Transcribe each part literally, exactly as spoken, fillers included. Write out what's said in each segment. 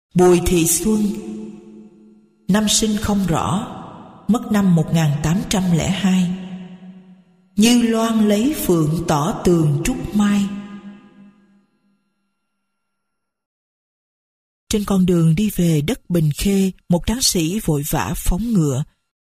Bùi Thị Xuân, năm sinh không rõ, mất năm một nghìn tám trăm lẻ hai. Như loan lấy phượng tỏ tường trúc mai. Trên con đường đi về đất Bình Khê, một tráng sĩ vội vã phóng ngựa.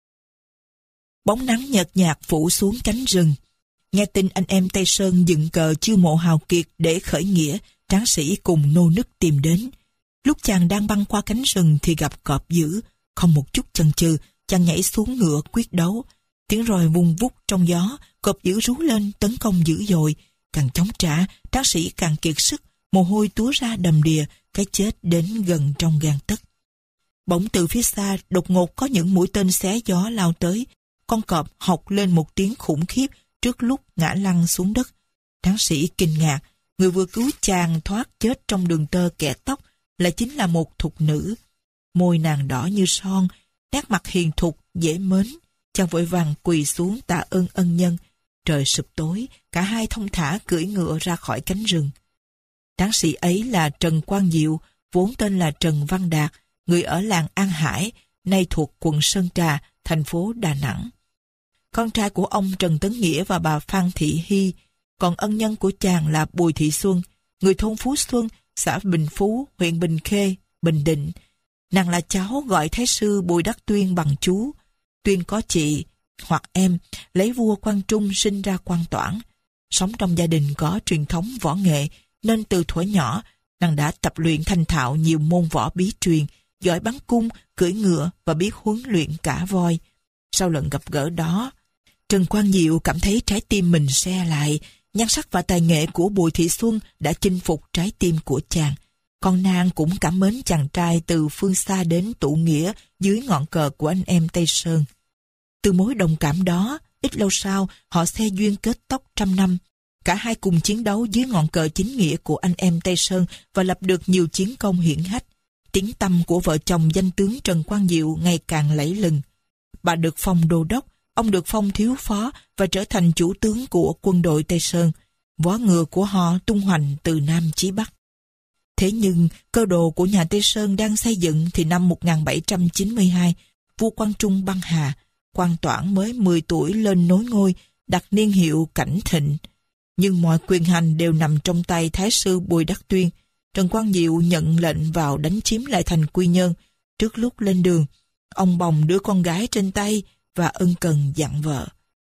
Bóng nắng nhợt nhạt phủ xuống cánh rừng. Nghe tin anh em Tây Sơn dựng cờ chiêu mộ hào kiệt để khởi nghĩa, tráng sĩ cùng nô nức tìm đến. Lúc chàng đang băng qua cánh rừng thì gặp cọp dữ, không một chút chần chừ, chàng nhảy xuống ngựa quyết đấu. Tiếng roi vung vút trong gió, cọp dữ rú lên tấn công dữ dội. Càng chống trả, tráng sĩ càng kiệt sức, mồ hôi túa ra đầm đìa, cái chết đến gần trong gang tấc. Bỗng từ phía xa đột ngột có những mũi tên xé gió lao tới. Con cọp hộc lên một tiếng khủng khiếp trước lúc ngã lăn xuống đất. Tráng sĩ kinh ngạc, người vừa cứu chàng thoát chết trong đường tơ kẻ tóc lại chính là một thục nữ. Môi nàng đỏ như son, nét mặt hiền thục dễ mến. Chàng vội vàng quỳ xuống tạ ơn ân nhân. Trời sụp tối, cả hai thông thả cưỡi ngựa ra khỏi cánh rừng. Tráng sĩ ấy là Trần Quang Diệu, vốn tên là Trần Văn Đạt, người ở làng An Hải, nay thuộc quận Sơn Trà, thành phố Đà Nẵng. Con trai của ông Trần Tấn Nghĩa và bà Phan Thị Hy, còn ân nhân của chàng là Bùi Thị Xuân, người thôn Phú Xuân, xã Bình Phú, huyện Bình Khê, Bình Định. Nàng là cháu gọi Thái sư Bùi Đắc Tuyên bằng chú. Tuyên có chị hoặc em, lấy vua Quang Trung sinh ra Quang Toản. Sống trong gia đình có truyền thống võ nghệ, nên từ thuở nhỏ, nàng đã tập luyện thành thạo nhiều môn võ bí truyền, giỏi bắn cung, cưỡi ngựa và biết huấn luyện cả voi. Sau lần gặp gỡ đó, Trần Quang Diệu cảm thấy trái tim mình se lại. Nhan sắc và tài nghệ của Bùi Thị Xuân đã chinh phục trái tim của chàng. Con nàng cũng cảm mến chàng trai từ phương xa đến tụ nghĩa dưới ngọn cờ của anh em Tây Sơn. Từ mối đồng cảm đó, ít lâu sau, họ xe duyên kết tóc trăm năm. Cả hai cùng chiến đấu dưới ngọn cờ chính nghĩa của anh em Tây Sơn và lập được nhiều chiến công hiển hách. Tiếng tăm của vợ chồng danh tướng Trần Quang Diệu ngày càng lẫy lừng. Bà được phong đô đốc, ông được phong thiếu phó và trở thành chủ tướng của quân đội Tây Sơn. Vó ngựa của họ tung hoành từ Nam chí Bắc. Thế nhưng, cơ đồ của nhà Tây Sơn đang xây dựng thì năm một nghìn bảy trăm chín mươi hai, vua Quang Trung băng hà, Quang Toản mới mười tuổi lên nối ngôi, đặt niên hiệu Cảnh Thịnh. Nhưng mọi quyền hành đều nằm trong tay Thái sư Bùi Đắc Tuyên. Trần Quang Diệu nhận lệnh vào đánh chiếm lại thành Quy Nhơn. Trước lúc lên đường, ông bồng đứa con gái trên tay và ân cần dặn vợ.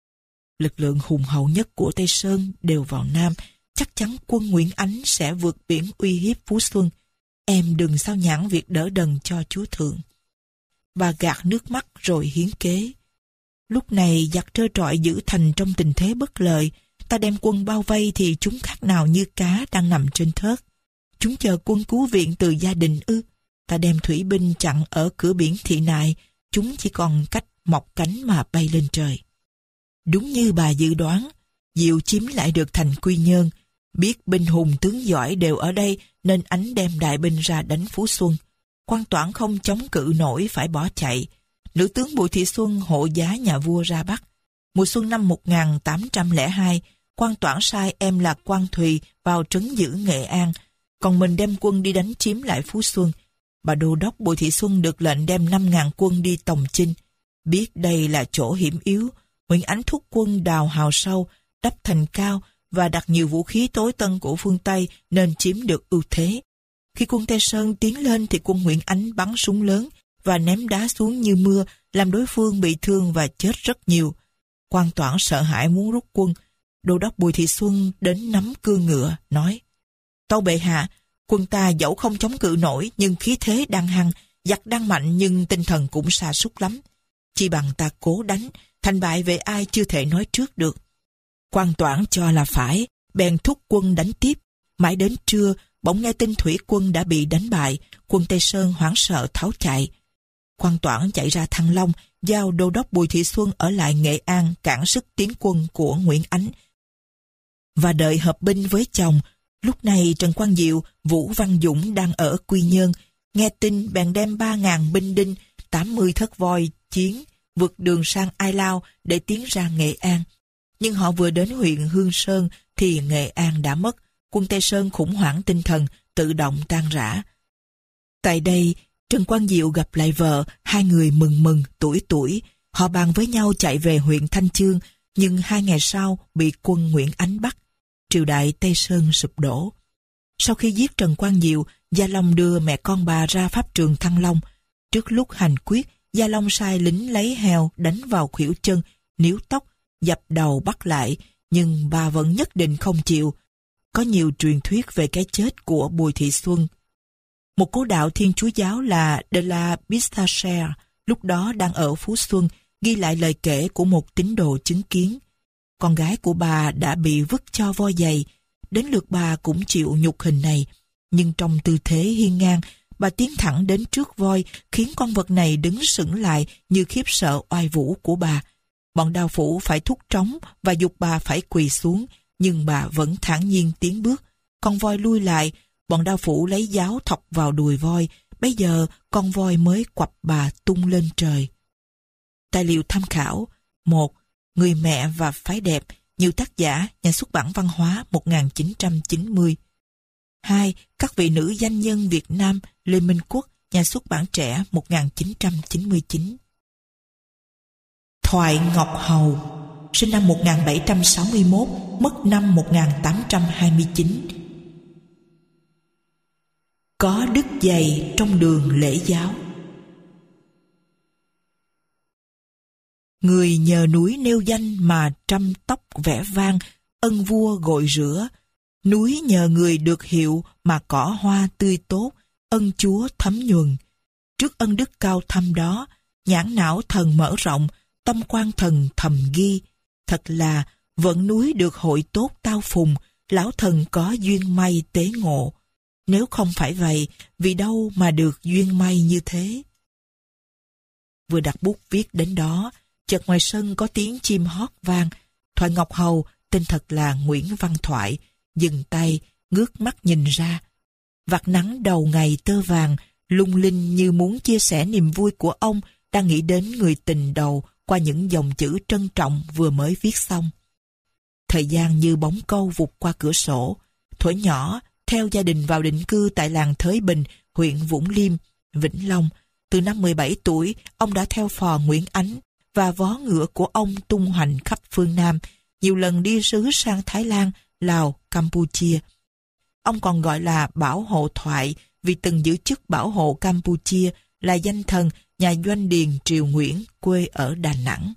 Lực lượng hùng hậu nhất của Tây Sơn đều vào Nam, chắc chắn quân Nguyễn Ánh sẽ vượt biển uy hiếp Phú Xuân. Em đừng sao nhãng việc đỡ đần cho chúa thượng. Bà gạt nước mắt rồi hiến kế. Lúc này giặc trơ trọi giữ thành trong tình thế bất lợi. Ta đem quân bao vây thì chúng khác nào như cá đang nằm trên thớt. Chúng chờ quân cứu viện từ gia đình ư? Ta đem thủy binh chặn ở cửa biển Thị Nại, chúng chỉ còn cách mọc cánh mà bay lên trời. Đúng như bà dự đoán, Diệu chiếm lại được thành Quy Nhơn. Biết binh hùng tướng giỏi đều ở đây nên Ánh đem đại binh ra đánh Phú Xuân. Quang Toản không chống cự nổi phải bỏ chạy. Nữ tướng Bùi Thị Xuân hộ giá nhà vua ra Bắc. Mùa xuân năm một nghìn tám trăm lẻ hai, Quang Toản sai em là Quang Thùy vào trấn giữ Nghệ An, còn mình đem quân đi đánh chiếm lại Phú Xuân. Bà đô đốc Bùi Thị Xuân được lệnh đem năm nghìn quân đi Tòng Chinh. Biết đây là chỗ hiểm yếu, Nguyễn Ánh thúc quân đào hào sâu, đắp thành cao và đặt nhiều vũ khí tối tân của phương Tây nên chiếm được ưu thế. Khi quân Tây Sơn tiến lên thì quân Nguyễn Ánh bắn súng lớn và ném đá xuống như mưa, làm đối phương bị thương và chết rất nhiều. Quang Toản sợ hãi muốn rút quân. Đô đốc Bùi Thị Xuân đến nắm cương ngựa, nói: Tâu bệ hạ, quân ta dẫu không chống cự nổi nhưng khí thế đang hăng, giặc đang mạnh nhưng tinh thần cũng sa sút lắm. Chi bằng ta cố đánh, thành bại về ai chưa thể nói trước được. Quang Toản cho là phải, bèn thúc quân đánh tiếp. Mãi đến trưa, bỗng nghe tin thủy quân đã bị đánh bại, quân Tây Sơn hoảng sợ tháo chạy. Quang Toản chạy ra Thăng Long, giao đô đốc Bùi Thị Xuân ở lại Nghệ An cản sức tiến quân của Nguyễn Ánh và đợi hợp binh với chồng. Lúc này Trần Quang Diệu, Vũ Văn Dũng đang ở Quy Nhơn, nghe tin bèn đem ba ngàn binh đinh, tám mươi thất voi chiến vượt đường sang Ai Lao để tiến ra Nghệ An. Nhưng họ vừa đến huyện Hương Sơn thì Nghệ An đã mất. Quân Tây Sơn khủng hoảng tinh thần, tự động tan rã. Tại đây, Trần Quang Diệu gặp lại vợ, hai người mừng mừng, tuổi tuổi. Họ bàn với nhau chạy về huyện Thanh Chương, nhưng hai ngày sau bị quân Nguyễn Ánh bắt. Triều đại Tây Sơn sụp đổ. Sau khi giết Trần Quang Diệu, Gia Long đưa mẹ con bà ra pháp trường Thăng Long. Trước lúc hành quyết, Gia Long sai lính lấy heo đánh vào khuỷu chân, níu tóc, dập đầu bắt lại, nhưng bà vẫn nhất định không chịu. Có nhiều truyền thuyết về cái chết của Bùi Thị Xuân. Một cố đạo Thiên Chúa giáo là De la Bistacher, lúc đó đang ở Phú Xuân, ghi lại lời kể của một tín đồ chứng kiến. Con gái của bà đã bị vứt cho voi giày, đến lượt bà cũng chịu nhục hình này, nhưng trong tư thế hiên ngang, bà tiến thẳng đến trước voi, khiến con vật này đứng sững lại như khiếp sợ oai vũ của bà. Bọn đao phủ phải thúc trống và giục bà phải quỳ xuống, nhưng bà vẫn thản nhiên tiến bước. Con voi lui lại, bọn đao phủ lấy giáo thọc vào đùi voi, bây giờ con voi mới quặp bà tung lên trời. Tài liệu tham khảo: một. Người mẹ và phái đẹp, nhiều tác giả, nhà xuất bản Văn hóa một nghìn chín trăm chín mươi. hai. Các vị nữ danh nhân Việt Nam, Lê Minh Quốc, nhà xuất bản Trẻ một nghìn chín trăm chín mươi chín. Thoại Ngọc Hầu, sinh năm một nghìn bảy trăm sáu mươi mốt, mất năm một nghìn tám trăm hai mươi chín. Có đứt giày trong đường lễ giáo. Người nhờ núi nêu danh mà trăm tóc vẽ vang, ân vua gội rửa. Núi nhờ người được hiệu mà cỏ hoa tươi tốt, ân chúa thấm nhuần. Trước ân đức cao thâm đó, nhãn não thần mở rộng, tâm quan thần thầm ghi. Thật là vận núi được hội tốt tao phùng, lão thần có duyên may tế ngộ. Nếu không phải vậy, vì đâu mà được duyên may như thế? Vừa đặt bút viết đến đó, chợt ngoài sân có tiếng chim hót vang. Thoại Ngọc Hầu, tên thật là Nguyễn Văn Thoại, dừng tay, ngước mắt nhìn ra. Vạt nắng đầu ngày tơ vàng, lung linh như muốn chia sẻ niềm vui của ông đang nghĩ đến người tình đầu qua những dòng chữ trân trọng vừa mới viết xong. Thời gian như bóng câu vụt qua cửa sổ. Thuở nhỏ, theo gia đình vào định cư tại làng Thới Bình, huyện Vũng Liêm, Vĩnh Long. Từ năm mười bảy tuổi, ông đã theo phò Nguyễn Ánh và vó ngựa của ông tung hoành khắp phương Nam, nhiều lần đi sứ sang Thái Lan, Lào, Campuchia. Ông còn gọi là Bảo Hộ Thoại vì từng giữ chức Bảo Hộ Campuchia, là danh thần nhà doanh điền Triều Nguyễn, quê ở Đà Nẵng.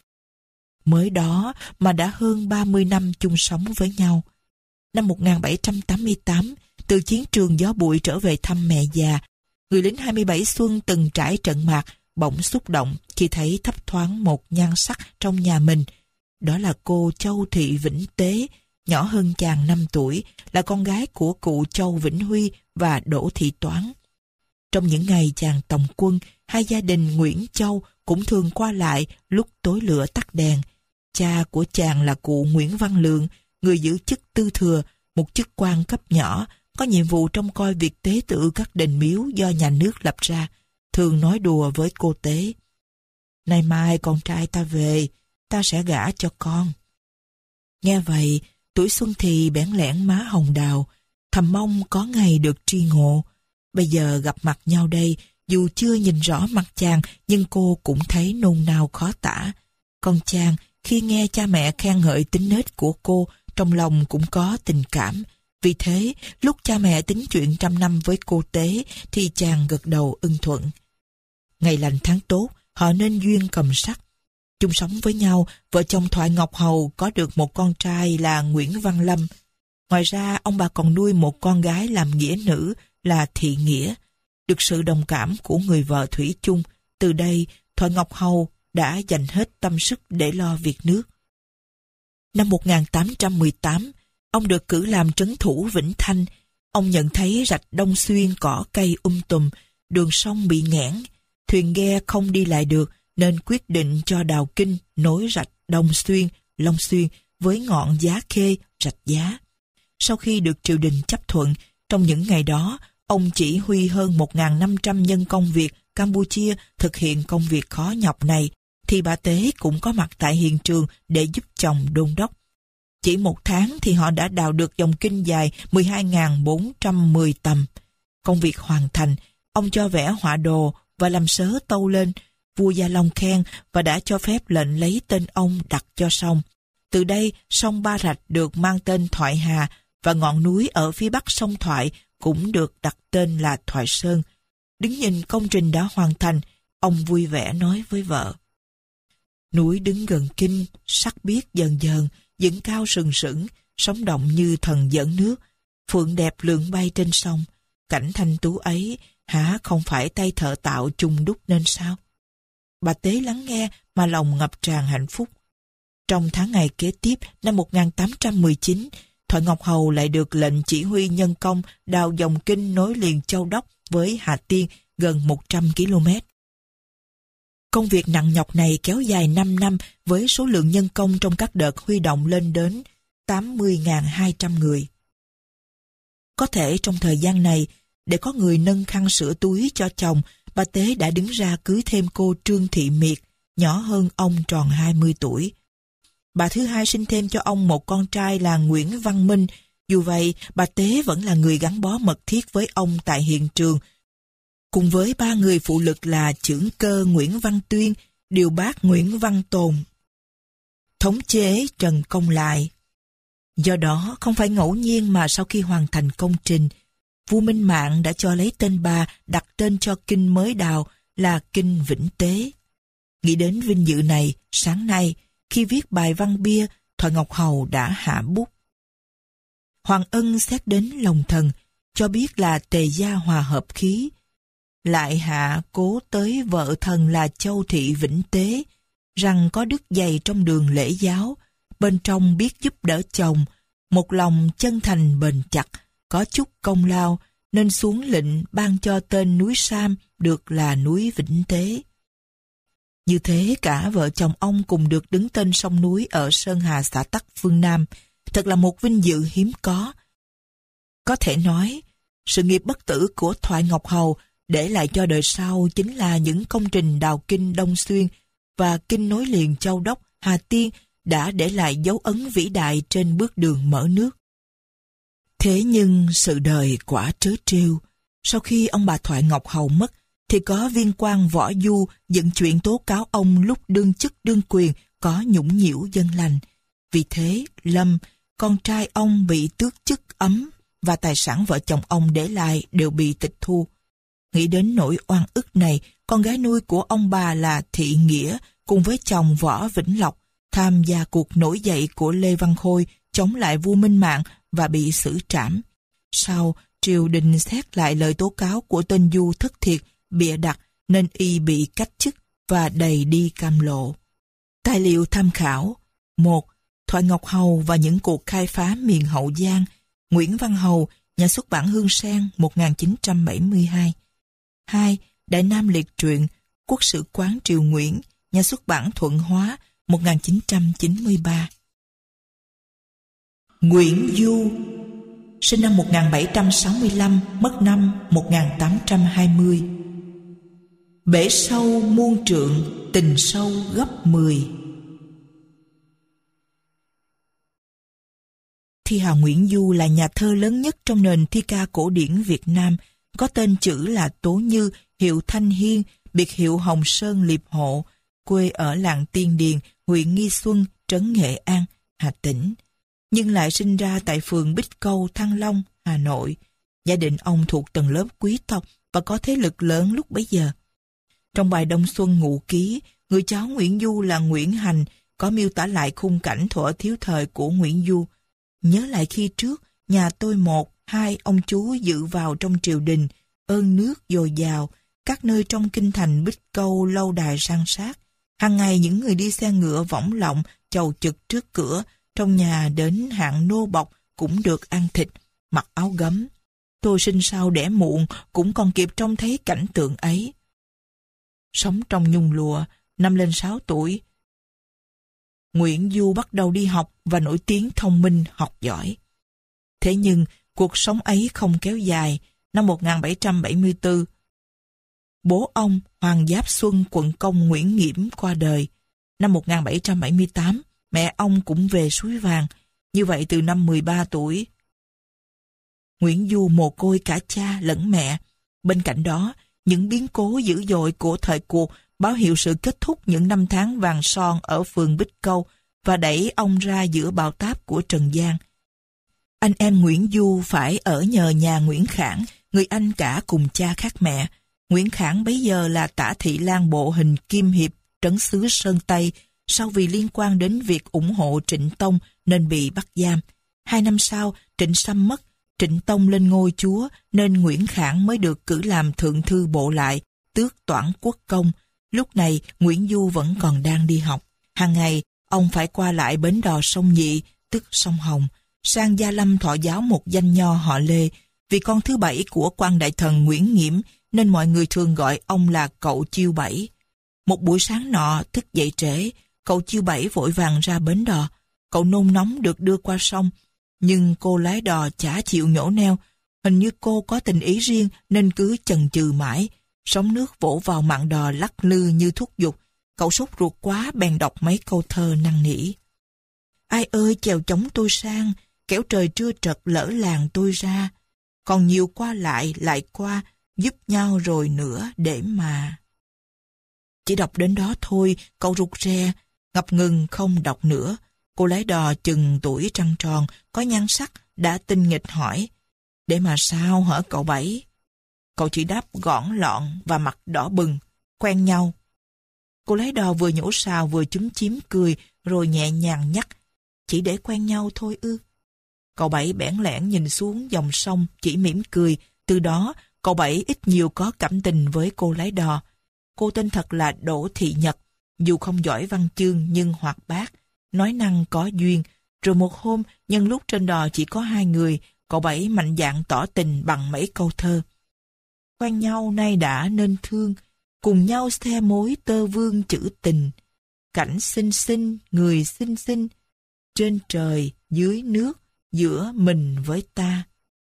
Mới đó mà đã hơn ba mươi năm chung sống với nhau. Năm một nghìn bảy trăm tám mươi tám, từ chiến trường gió bụi trở về thăm mẹ già, người lính hai mươi bảy Xuân từng trải trận mạc bỗng xúc động khi thấy thấp thoáng một nhan sắc trong nhà mình. Đó là cô Châu Thị Vĩnh Tế, nhỏ hơn chàng năm tuổi, là con gái của cụ Châu Vĩnh Huy và Đỗ Thị Toán. Trong những ngày chàng tòng quân, hai gia đình Nguyễn Châu cũng thường qua lại lúc tối lửa tắt đèn. Cha của chàng là cụ Nguyễn Văn Lượng, người giữ chức tư thừa, một chức quan cấp nhỏ, có nhiệm vụ trông coi việc tế tự các đền miếu do nhà nước lập ra, thường nói đùa với cô tế: "Nay mai con trai ta về, ta sẽ gả cho con." Nghe vậy, tuổi xuân thì bẽn lẽn má hồng đào, thầm mong có ngày được tri ngộ. Bây giờ gặp mặt nhau đây, dù chưa nhìn rõ mặt chàng, nhưng cô cũng thấy nôn nao khó tả. Còn chàng, khi nghe cha mẹ khen ngợi tính nết của cô, trong lòng cũng có tình cảm. Vì thế, lúc cha mẹ tính chuyện trăm năm với cô tế, thì chàng gật đầu ưng thuận. Ngày lành tháng tốt, họ nên duyên cầm sắc. Chung sống với nhau, vợ chồng Thoại Ngọc Hầu có được một con trai là Nguyễn Văn Lâm. Ngoài ra, ông bà còn nuôi một con gái làm nghĩa nữ là Thị Nghĩa. Được sự đồng cảm của người vợ thủy chung, từ đây Thoại Ngọc Hầu đã dành hết tâm sức để lo việc nước. Năm một nghìn tám trăm mười tám, ông được cử làm trấn thủ Vĩnh Thanh. Ông nhận thấy rạch Đông Xuyên cỏ cây um tùm, đường sông bị nghẽn, thuyền ghe không đi lại được, nên quyết định cho đào kinh nối rạch Đông Xuyên, Long Xuyên với ngọn Giá Khê, rạch Giá. Sau khi được triều đình chấp thuận, trong những ngày đó, ông chỉ huy hơn một nghìn năm trăm nhân công Việt Campuchia thực hiện công việc khó nhọc này, thì bà Tế cũng có mặt tại hiện trường để giúp chồng đôn đốc. Chỉ một tháng thì họ đã đào được dòng kinh dài mười hai nghìn bốn trăm mười tầm. Công việc hoàn thành, ông cho vẽ họa đồ và làm sớ tâu lên. Vua Gia Long khen và đã cho phép lệnh lấy tên ông đặt cho sông. Từ đây, sông Ba Rạch được mang tên Thoại Hà và ngọn núi ở phía bắc sông Thoại cũng được đặt tên là Thoại Sơn. Đứng nhìn công trình đã hoàn thành, ông vui vẻ nói với vợ. Núi đứng gần kinh, sắc biếc dần dần, dựng cao sừng sững, sống động như thần dẫn nước, phượng đẹp lượn bay trên sông. Cảnh thanh tú ấy, hả không phải tay thợ tạo chung đúc nên sao? Bà Tế lắng nghe mà lòng ngập tràn hạnh phúc. Trong tháng ngày kế tiếp, năm một nghìn tám trăm mười chín, Thoại Ngọc Hầu lại được lệnh chỉ huy nhân công đào dòng kinh nối liền Châu Đốc với Hà Tiên gần một trăm ki lô mét. Công việc nặng nhọc này kéo dài năm năm với số lượng nhân công trong các đợt huy động lên đến tám mươi nghìn hai trăm người. Có thể trong thời gian này, để có người nâng khăn sữa túi cho chồng, bà Tế đã đứng ra cưới thêm cô Trương Thị Miệt, nhỏ hơn ông tròn hai mươi tuổi. Bà thứ hai sinh thêm cho ông một con trai là Nguyễn Văn Minh. Dù vậy, bà Tế vẫn là người gắn bó mật thiết với ông tại hiện trường, cùng với ba người phụ lực là chưởng cơ Nguyễn Văn Tuyên, điều bác Nguyễn Văn Tồn, thống chế Trần Công Lại. Do đó, không phải ngẫu nhiên mà sau khi hoàn thành công trình, vua Minh Mạng đã cho lấy tên bà đặt tên cho kinh mới đào là Kinh Vĩnh Tế. Nghĩ đến vinh dự này, sáng nay, khi viết bài văn bia, Thoại Ngọc Hầu đã hạ bút. Hoàng Ân xét đến lòng thần, cho biết là tề gia hòa hợp khí. Lại hạ cố tới vợ thần là Châu Thị Vĩnh Tế, rằng có đức dày trong đường lễ giáo, bên trong biết giúp đỡ chồng, một lòng chân thành bền chặt, có chút công lao, nên xuống lệnh ban cho tên núi Sam được là núi Vĩnh Tế. Như thế cả vợ chồng ông cùng được đứng tên sông núi ở Sơn Hà xã Tắc phương Nam, thật là một vinh dự hiếm có. Có thể nói, sự nghiệp bất tử của Thoại Ngọc Hầu để lại cho đời sau chính là những công trình đào kinh Đông Xuyên và kinh nối liền Châu Đốc, Hà Tiên đã để lại dấu ấn vĩ đại trên bước đường mở nước. Thế nhưng sự đời quả trớ trêu. Sau khi ông bà Thoại Ngọc Hầu mất, thì có viên quan Võ Du dựng chuyện tố cáo ông lúc đương chức đương quyền có nhũng nhiễu dân lành. Vì thế, Lâm, con trai ông bị tước chức ấm và tài sản vợ chồng ông để lại đều bị tịch thu. Nghĩ đến nỗi oan ức này, con gái nuôi của ông bà là Thị Nghĩa cùng với chồng Võ Vĩnh Lộc tham gia cuộc nổi dậy của Lê Văn Khôi chống lại vua Minh Mạng và bị xử trảm. Sau, triều đình xét lại lời tố cáo của tên Du thất thiệt, bịa đặt nên y bị cách chức và đầy đi cam lộ. Tài liệu tham khảo: một. Thoại Ngọc Hầu và những cuộc khai phá miền Hậu Giang, Nguyễn Văn Hầu, nhà xuất bản Hương Sen, một nghìn chín trăm bảy mươi hai. hai. Đại Nam Liệt Truyện, Quốc sử quán Triều Nguyễn, nhà xuất bản Thuận Hóa, một nghìn chín trăm chín mươi ba. Nguyễn Du, sinh năm một nghìn bảy trăm sáu mươi lăm, mất năm một nghìn tám trăm hai mươi. Bể sâu muôn trượng, tình sâu gấp mười. Thi hào Nguyễn Du là nhà thơ lớn nhất trong nền thi ca cổ điển Việt Nam, có tên chữ là Tố Như, hiệu Thanh Hiên, biệt hiệu Hồng Sơn Liệp Hộ, quê ở làng Tiên Điền, huyện Nghi Xuân, trấn Nghệ An, Hà Tĩnh, nhưng lại sinh ra tại phường Bích Câu, Thăng Long, Hà Nội. Gia đình ông thuộc tầng lớp quý tộc và có thế lực lớn lúc bấy giờ. Trong bài Đông Xuân Ngụ Ký, người cháu Nguyễn Du là Nguyễn Hành có miêu tả lại khung cảnh thuở thiếu thời của Nguyễn Du. Nhớ lại khi trước, nhà tôi một, hai ông chú dự vào trong triều đình, ơn nước dồi dào, các nơi trong kinh thành Bích Câu lâu đài san sát. Hàng ngày những người đi xe ngựa võng lọng, chầu chực trước cửa, trong nhà đến hạng nô bộc cũng được ăn thịt, mặc áo gấm. Tôi sinh sau đẻ muộn cũng còn kịp trông thấy cảnh tượng ấy. Sống trong nhung lụa, năm lên sáu tuổi, Nguyễn Du bắt đầu đi học và nổi tiếng thông minh, học giỏi. Thế nhưng, cuộc sống ấy không kéo dài. Năm một nghìn bảy trăm bảy mươi tư, bố ông, Hoàng Giáp Xuân, quận công Nguyễn Nghiễm qua đời. Năm một nghìn bảy trăm bảy mươi tám, mẹ ông cũng về Suối Vàng. Như vậy từ năm mười ba tuổi, Nguyễn Du mồ côi cả cha lẫn mẹ. Bên cạnh đó, Những biến cố dữ dội của thời cuộc báo hiệu sự kết thúc những năm tháng vàng son ở phường Bích Câu và đẩy ông ra giữa bão táp của Trần gian. Anh em Nguyễn Du phải ở nhờ nhà Nguyễn Khảng, người anh cả cùng cha khác mẹ. Nguyễn Khảng bấy giờ là tả thị lang bộ hình Kim Hiệp, trấn xứ Sơn Tây, sau vì liên quan đến việc ủng hộ Trịnh Tông nên bị bắt giam. Hai năm sau, Trịnh Sâm mất, Trịnh Tông lên ngôi chúa nên Nguyễn Khảng mới được cử làm thượng thư bộ lại, tước Toản Quốc công. Lúc này Nguyễn Du vẫn còn đang đi học. Hàng ngày, ông phải qua lại bến đò sông Nhị, tức sông Hồng, sang Gia Lâm thọ giáo một danh nho họ Lê. Vì con thứ bảy của quan đại thần Nguyễn Nghiễm nên mọi người thường gọi ông là cậu Chiêu Bảy. Một buổi sáng nọ, thức dậy trễ, cậu Chiêu Bảy vội vàng ra bến đò. Cậu nôn nóng được đưa qua sông, nhưng cô lái đò chả chịu nhổ neo. Hình như cô có tình ý riêng nên cứ chần chừ mãi. Sóng nước vỗ vào mạn đò lắc lư như thúc giục. Cậu sốt ruột quá bèn đọc mấy câu thơ năn nỉ. Ai ơi chèo chống tôi sang, kẻo trời trưa trật lỡ làng tôi ra. Còn nhiều qua lại lại qua, giúp nhau rồi nữa để mà. Chỉ đọc đến đó thôi, cậu rụt rè, ngập ngừng không đọc nữa. Cô lái đò chừng tuổi trăng tròn, có nhan sắc, đã tinh nghịch hỏi. Để mà sao hả cậu Bảy? Cậu chỉ đáp gọn lọn và mặt đỏ bừng. Quen nhau. Cô lái đò vừa nhổ sào vừa chúm chím cười, rồi nhẹ nhàng nhắc. Chỉ để quen nhau thôi ư? Cậu Bảy bẽn lẽn nhìn xuống dòng sông, chỉ mỉm cười. Từ đó, cậu Bảy ít nhiều có cảm tình với cô lái đò. Cô tên thật là Đỗ Thị Nhật. Dù không giỏi văn chương nhưng hoạt bát, nói năng có duyên. Rồi một hôm, nhân lúc trên đò chỉ có hai người, cậu Bảy mạnh dạn tỏ tình bằng mấy câu thơ. Quen nhau nay đã nên thương, cùng nhau xe mối tơ vương chữ tình. Cảnh xinh xinh, người xinh xinh, trên trời, dưới nước, giữa mình với ta.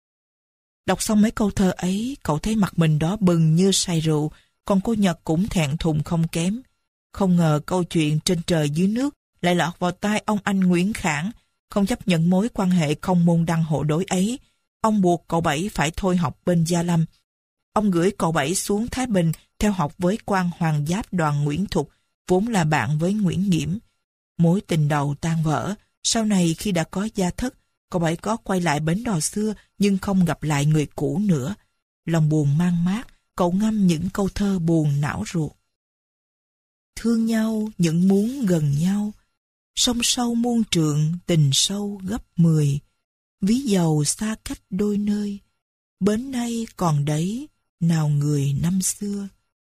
Đọc xong mấy câu thơ ấy, cậu thấy mặt mình đỏ bừng như say rượu, còn cô Nhật cũng thẹn thùng không kém. Không ngờ câu chuyện trên trời dưới nước lại lọt vào tai ông anh Nguyễn Khảng. Không chấp nhận mối quan hệ không môn đăng hộ đối ấy, ông buộc cậu Bảy phải thôi học bên Gia Lâm. Ông gửi cậu Bảy xuống Thái Bình theo học với quan Hoàng Giáp Đoàn Nguyễn Thục, vốn là bạn với Nguyễn Nghiễm. Mối tình đầu tan vỡ, sau này khi đã có gia thất, cậu Bảy có quay lại bến đò xưa nhưng không gặp lại người cũ nữa. Lòng buồn mang mát, cậu ngâm những câu thơ buồn não ruột. Thương nhau những muốn gần nhau, sông sâu muôn trượng tình sâu gấp mười. Ví dầu xa cách đôi nơi, bến nay còn đấy nào người năm xưa.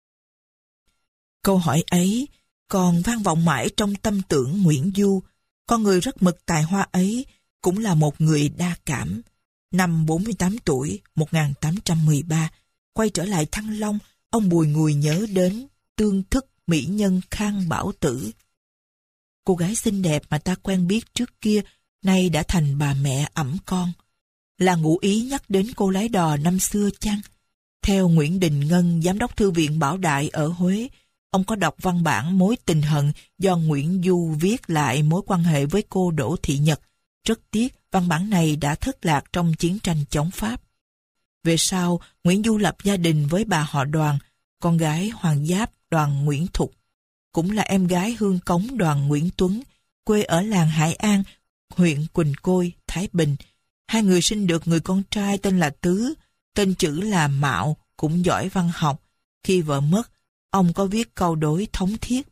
Câu hỏi ấy còn vang vọng mãi trong tâm tưởng Nguyễn Du. Con người rất mực tài hoa ấy cũng là một người đa cảm. Năm bốn mươi tám tuổi, một nghìn tám trăm mười ba, quay trở lại Thăng Long, ông bùi ngùi nhớ đến tương thức mỹ nhân Khang Bảo Tử. Cô gái xinh đẹp mà ta quen biết trước kia nay đã thành bà mẹ ẵm con. Là ngụ ý nhắc đến cô lái đò năm xưa chăng? Theo Nguyễn Đình Ngân, giám đốc thư viện Bảo Đại ở Huế, ông có đọc văn bản Mối tình hận do Nguyễn Du viết lại mối quan hệ với cô Đỗ Thị Nhật. Rất tiếc, văn bản này đã thất lạc trong chiến tranh chống Pháp. Về sau, Nguyễn Du lập gia đình với bà họ Đoàn, con gái Hoàng Giáp Đoàn Nguyễn Thục, cũng là em gái Hương Cống Đoàn Nguyễn Tuấn, quê ở làng Hải An, huyện Quỳnh Côi, Thái Bình. Hai người sinh được người con trai tên là Tứ, tên chữ là Mạo, cũng giỏi văn học. Khi vợ mất, ông có viết câu đối thống thiết.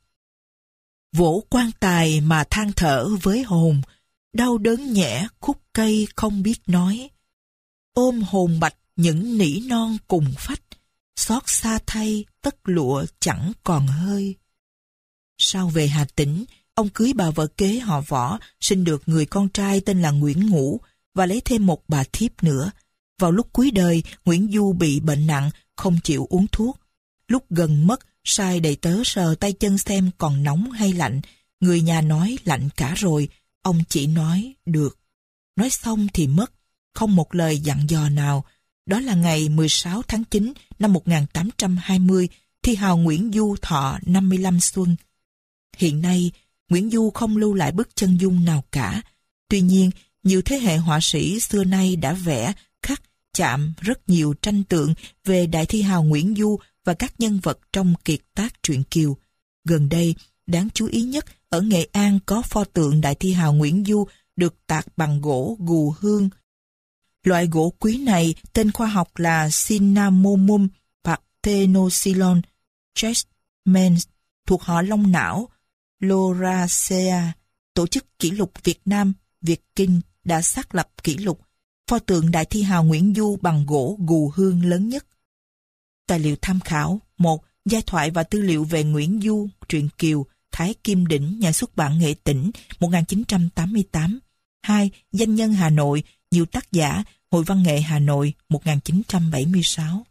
Vỗ quan tài mà than thở với hồn, đau đớn nhẹ khúc cây không biết nói. Ôm hồn bạch những nỉ non cùng phách, xót xa thay tất lụa chẳng còn hơi. Sau về Hà Tĩnh, ông cưới bà vợ kế họ Võ, sinh được người con trai tên là Nguyễn Ngũ và lấy thêm một bà thiếp nữa. Vào lúc cuối đời, Nguyễn Du bị bệnh nặng, không chịu uống thuốc. Lúc gần mất, sai đầy tớ sờ tay chân xem còn nóng hay lạnh. Người nhà nói lạnh cả rồi, ông chỉ nói được. Nói xong thì mất, không một lời dặn dò nào. Đó là ngày mười sáu tháng chín năm một nghìn tám trăm hai mươi, thi hào Nguyễn Du thọ năm mươi lăm xuân. Hiện nay, Nguyễn Du không lưu lại bức chân dung nào cả. Tuy nhiên, nhiều thế hệ họa sĩ xưa nay đã vẽ, khắc, chạm rất nhiều tranh tượng về đại thi hào Nguyễn Du và các nhân vật trong kiệt tác truyện Kiều. Gần đây, đáng chú ý nhất, ở Nghệ An có pho tượng đại thi hào Nguyễn Du được tạc bằng gỗ gù hương. Loại gỗ quý này tên khoa học là Cinnamomum partenoxylon chessmen, thuộc họ Long Não, Lauraceae. Tổ chức kỷ lục Việt Nam, Việt Kinh đã xác lập kỷ lục pho tượng đại thi hào Nguyễn Du bằng gỗ gù hương lớn nhất. Tài liệu tham khảo: một. Giai thoại và tư liệu về Nguyễn Du, truyện Kiều, Thái Kim Đỉnh, nhà xuất bản Nghệ Tĩnh, một nghìn chín trăm tám mươi tám. hai. Danh nhân Hà Nội, nhiều tác giả, Hội Văn nghệ Hà Nội, một nghìn chín trăm bảy mươi sáu.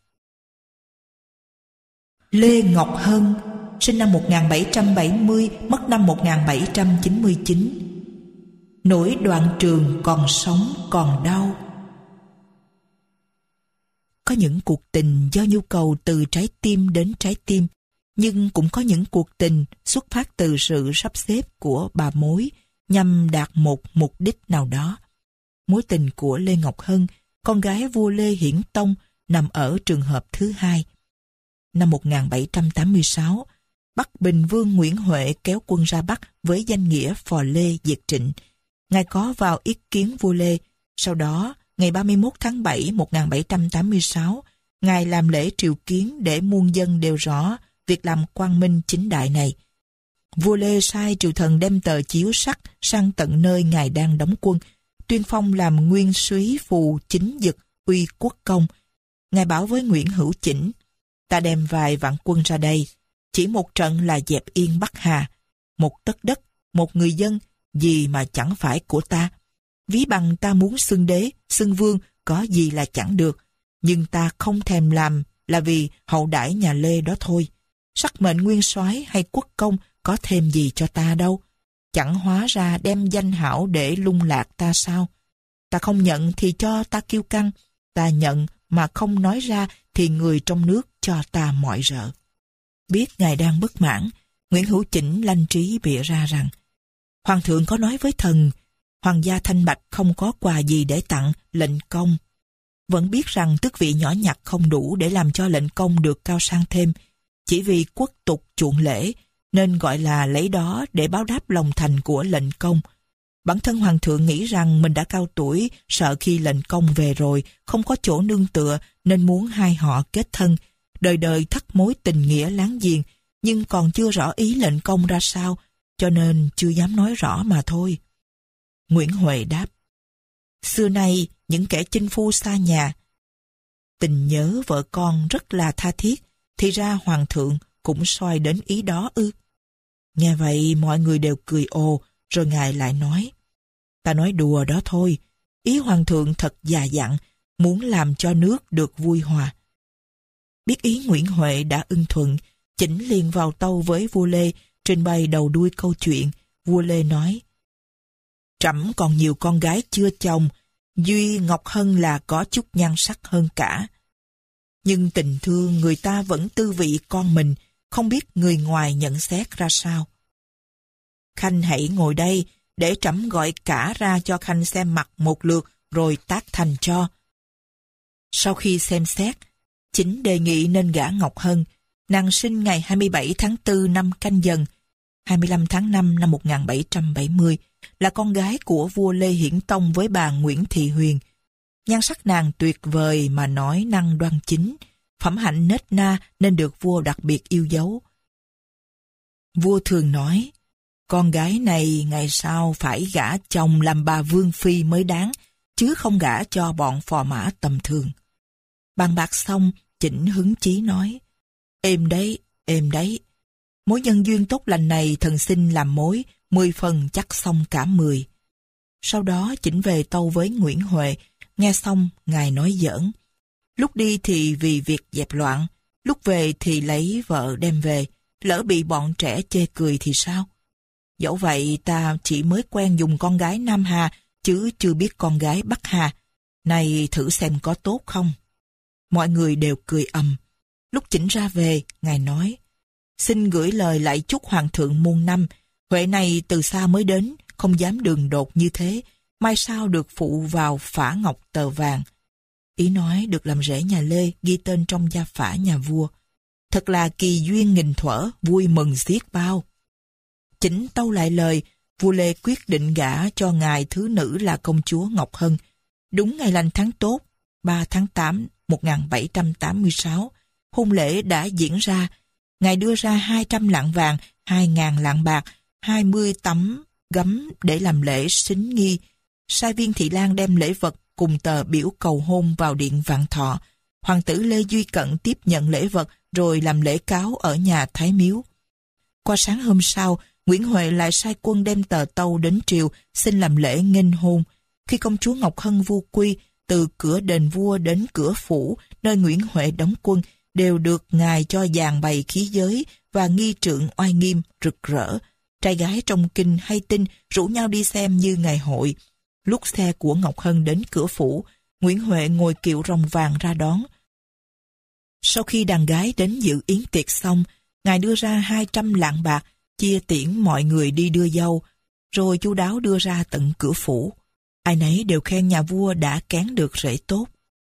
Lê Ngọc Hân, sinh năm một nghìn bảy trăm bảy mươi, mất năm một nghìn bảy trăm chín mươi chín. Nỗi đoạn trường còn sống còn đau. Có những cuộc tình do nhu cầu từ trái tim đến trái tim, nhưng cũng có những cuộc tình xuất phát từ sự sắp xếp của bà mối nhằm đạt một mục đích nào đó. Mối tình của Lê Ngọc Hân, con gái vua Lê Hiển Tông, nằm ở trường hợp thứ hai. Năm một nghìn bảy trăm tám mươi sáu, Bắc Bình Vương Nguyễn Huệ kéo quân ra Bắc với danh nghĩa phò Lê diệt Trịnh. Ngài có vào ý kiến vua Lê. Sau đó, ngày ba mươi mốt tháng bảy một nghìn bảy trăm tám mươi sáu, Ngài làm lễ triều kiến để muôn dân đều rõ việc làm quang minh chính đại này. Vua Lê sai triều thần đem tờ chiếu sắt sang tận nơi Ngài đang đóng quân, tuyên phong làm nguyên súy phù chính dực uy quốc công. Ngài bảo với Nguyễn Hữu Chỉnh: ta đem vài vạn quân ra đây, chỉ một trận là dẹp yên Bắc Hà. Một tấc đất, một người dân, gì mà chẳng phải của ta. Ví bằng ta muốn xưng đế, xưng vương, có gì là chẳng được. Nhưng ta không thèm làm là vì hậu đãi nhà Lê đó thôi. Sắc mệnh nguyên soái hay quốc công có thêm gì cho ta đâu. Chẳng hóa ra đem danh hảo để lung lạc ta sao? Ta không nhận thì cho ta kiêu căng. Ta nhận mà không nói ra thì người trong nước cho ta mọi rợ. Biết Ngài đang bất mãn, Nguyễn Hữu Chỉnh lanh trí bịa ra rằng: Hoàng thượng có nói với thần, Hoàng gia Thanh Bạch không có quà gì để tặng lệnh công. Vẫn biết rằng tước vị nhỏ nhặt không đủ để làm cho lệnh công được cao sang thêm. Chỉ vì quốc tục chuộng lễ, nên gọi là lấy đó để báo đáp lòng thành của lệnh công. Bản thân Hoàng thượng nghĩ rằng mình đã cao tuổi, sợ khi lệnh công về rồi, không có chỗ nương tựa, nên muốn hai họ kết thân, đời đời thắt mối tình nghĩa láng giềng, nhưng còn chưa rõ ý lệnh công ra sao, cho nên chưa dám nói rõ mà thôi. Nguyễn Huệ đáp: xưa nay những kẻ chinh phu xa nhà, tình nhớ vợ con rất là tha thiết, thì ra Hoàng thượng cũng soi đến ý đó ư? Nghe vậy mọi người đều cười ồ, rồi Ngài lại nói: ta nói đùa đó thôi, ý Hoàng thượng thật già dặn, muốn làm cho nước được vui hòa. Biết ý Nguyễn Huệ đã ưng thuận, Chỉnh liền vào tâu với vua Lê, trình bày đầu đuôi câu chuyện. Vua Lê nói: trẫm còn nhiều con gái chưa chồng, duy Ngọc Hân là có chút nhan sắc hơn cả. Nhưng tình thương người ta vẫn tư vị con mình, không biết người ngoài nhận xét ra sao. Khanh hãy ngồi đây, để trẫm gọi cả ra cho Khanh xem mặt một lượt, rồi tác thành cho. Sau khi xem xét, Chỉnh đề nghị nên gả Ngọc Hân. Nàng sinh ngày hai mươi bảy tháng tư năm Canh Dần, hai mươi lăm tháng năm năm một nghìn bảy trăm bảy mươi, là con gái của vua Lê Hiển Tông với bà Nguyễn Thị Huyền. Nhan sắc nàng tuyệt vời mà nói năng đoan chính, phẩm hạnh nết na nên được vua đặc biệt yêu dấu. Vua thường nói: con gái này ngày sau phải gả chồng làm bà vương phi mới đáng, chứ không gả cho bọn phò mã tầm thường. Bàn bạc xong, Chỉnh hứng chí nói: êm đấy, êm đấy. Mối nhân duyên tốt lành này thần xin làm mối, mười phần chắc xong cả mười. Sau đó Chỉnh về tâu với Nguyễn Huệ, nghe xong Ngài nói giỡn: lúc đi thì vì việc dẹp loạn, lúc về thì lấy vợ đem về, lỡ bị bọn trẻ chê cười thì sao? Dẫu vậy ta chỉ mới quen dùng con gái Nam Hà, chứ chưa biết con gái Bắc Hà. Này thử xem có tốt không? Mọi người đều cười ầm. Lúc Chỉnh ra về, Ngài nói: xin gửi lời lại chúc Hoàng thượng muôn năm. Huệ này từ xa mới đến, không dám đường đột như thế, mai sau được phụ vào phả ngọc tờ vàng. Ý nói được làm rể nhà Lê, ghi tên trong gia phả nhà vua. Thật là kỳ duyên nghìn thuở, vui mừng xiết bao. Chỉnh tâu lại lời, vua Lê quyết định gả cho ngài thứ nữ là công chúa Ngọc Hân. Đúng ngày lành tháng Tốt, ba tháng tám một nghìn bảy trăm tám mươi sáu, hôn lễ đã diễn ra. Ngài đưa ra hai trăm lạng vàng, hai nghìn lạng bạc, hai mươi tấm gấm để làm lễ sính nghi. Sai viên thị lang đem lễ vật cùng tờ biểu cầu hôn vào điện Vạn Thọ. Hoàng tử Lê Duy Cận tiếp nhận lễ vật rồi làm lễ cáo ở nhà Thái Miếu. Qua sáng hôm sau, Nguyễn Huệ lại sai quân đem tờ tâu đến triều xin làm lễ nghênh hôn. Khi công chúa Ngọc Hân vu quy, từ cửa đền vua đến cửa phủ nơi Nguyễn Huệ đóng quân đều được ngài cho dàn bày khí giới và nghi trượng oai nghiêm rực rỡ. Trai gái trong kinh hay tin rủ nhau đi xem như ngày hội. Lúc xe của Ngọc Hân đến cửa phủ, Nguyễn Huệ ngồi kiệu rồng vàng ra đón. Sau khi đàn gái đến dự yến tiệc xong, ngài đưa ra hai trăm lạng bạc chia tiễn mọi người đi đưa dâu, rồi chu đáo đưa ra tận cửa phủ. Ai nấy đều khen nhà vua đã kén được rể tốt.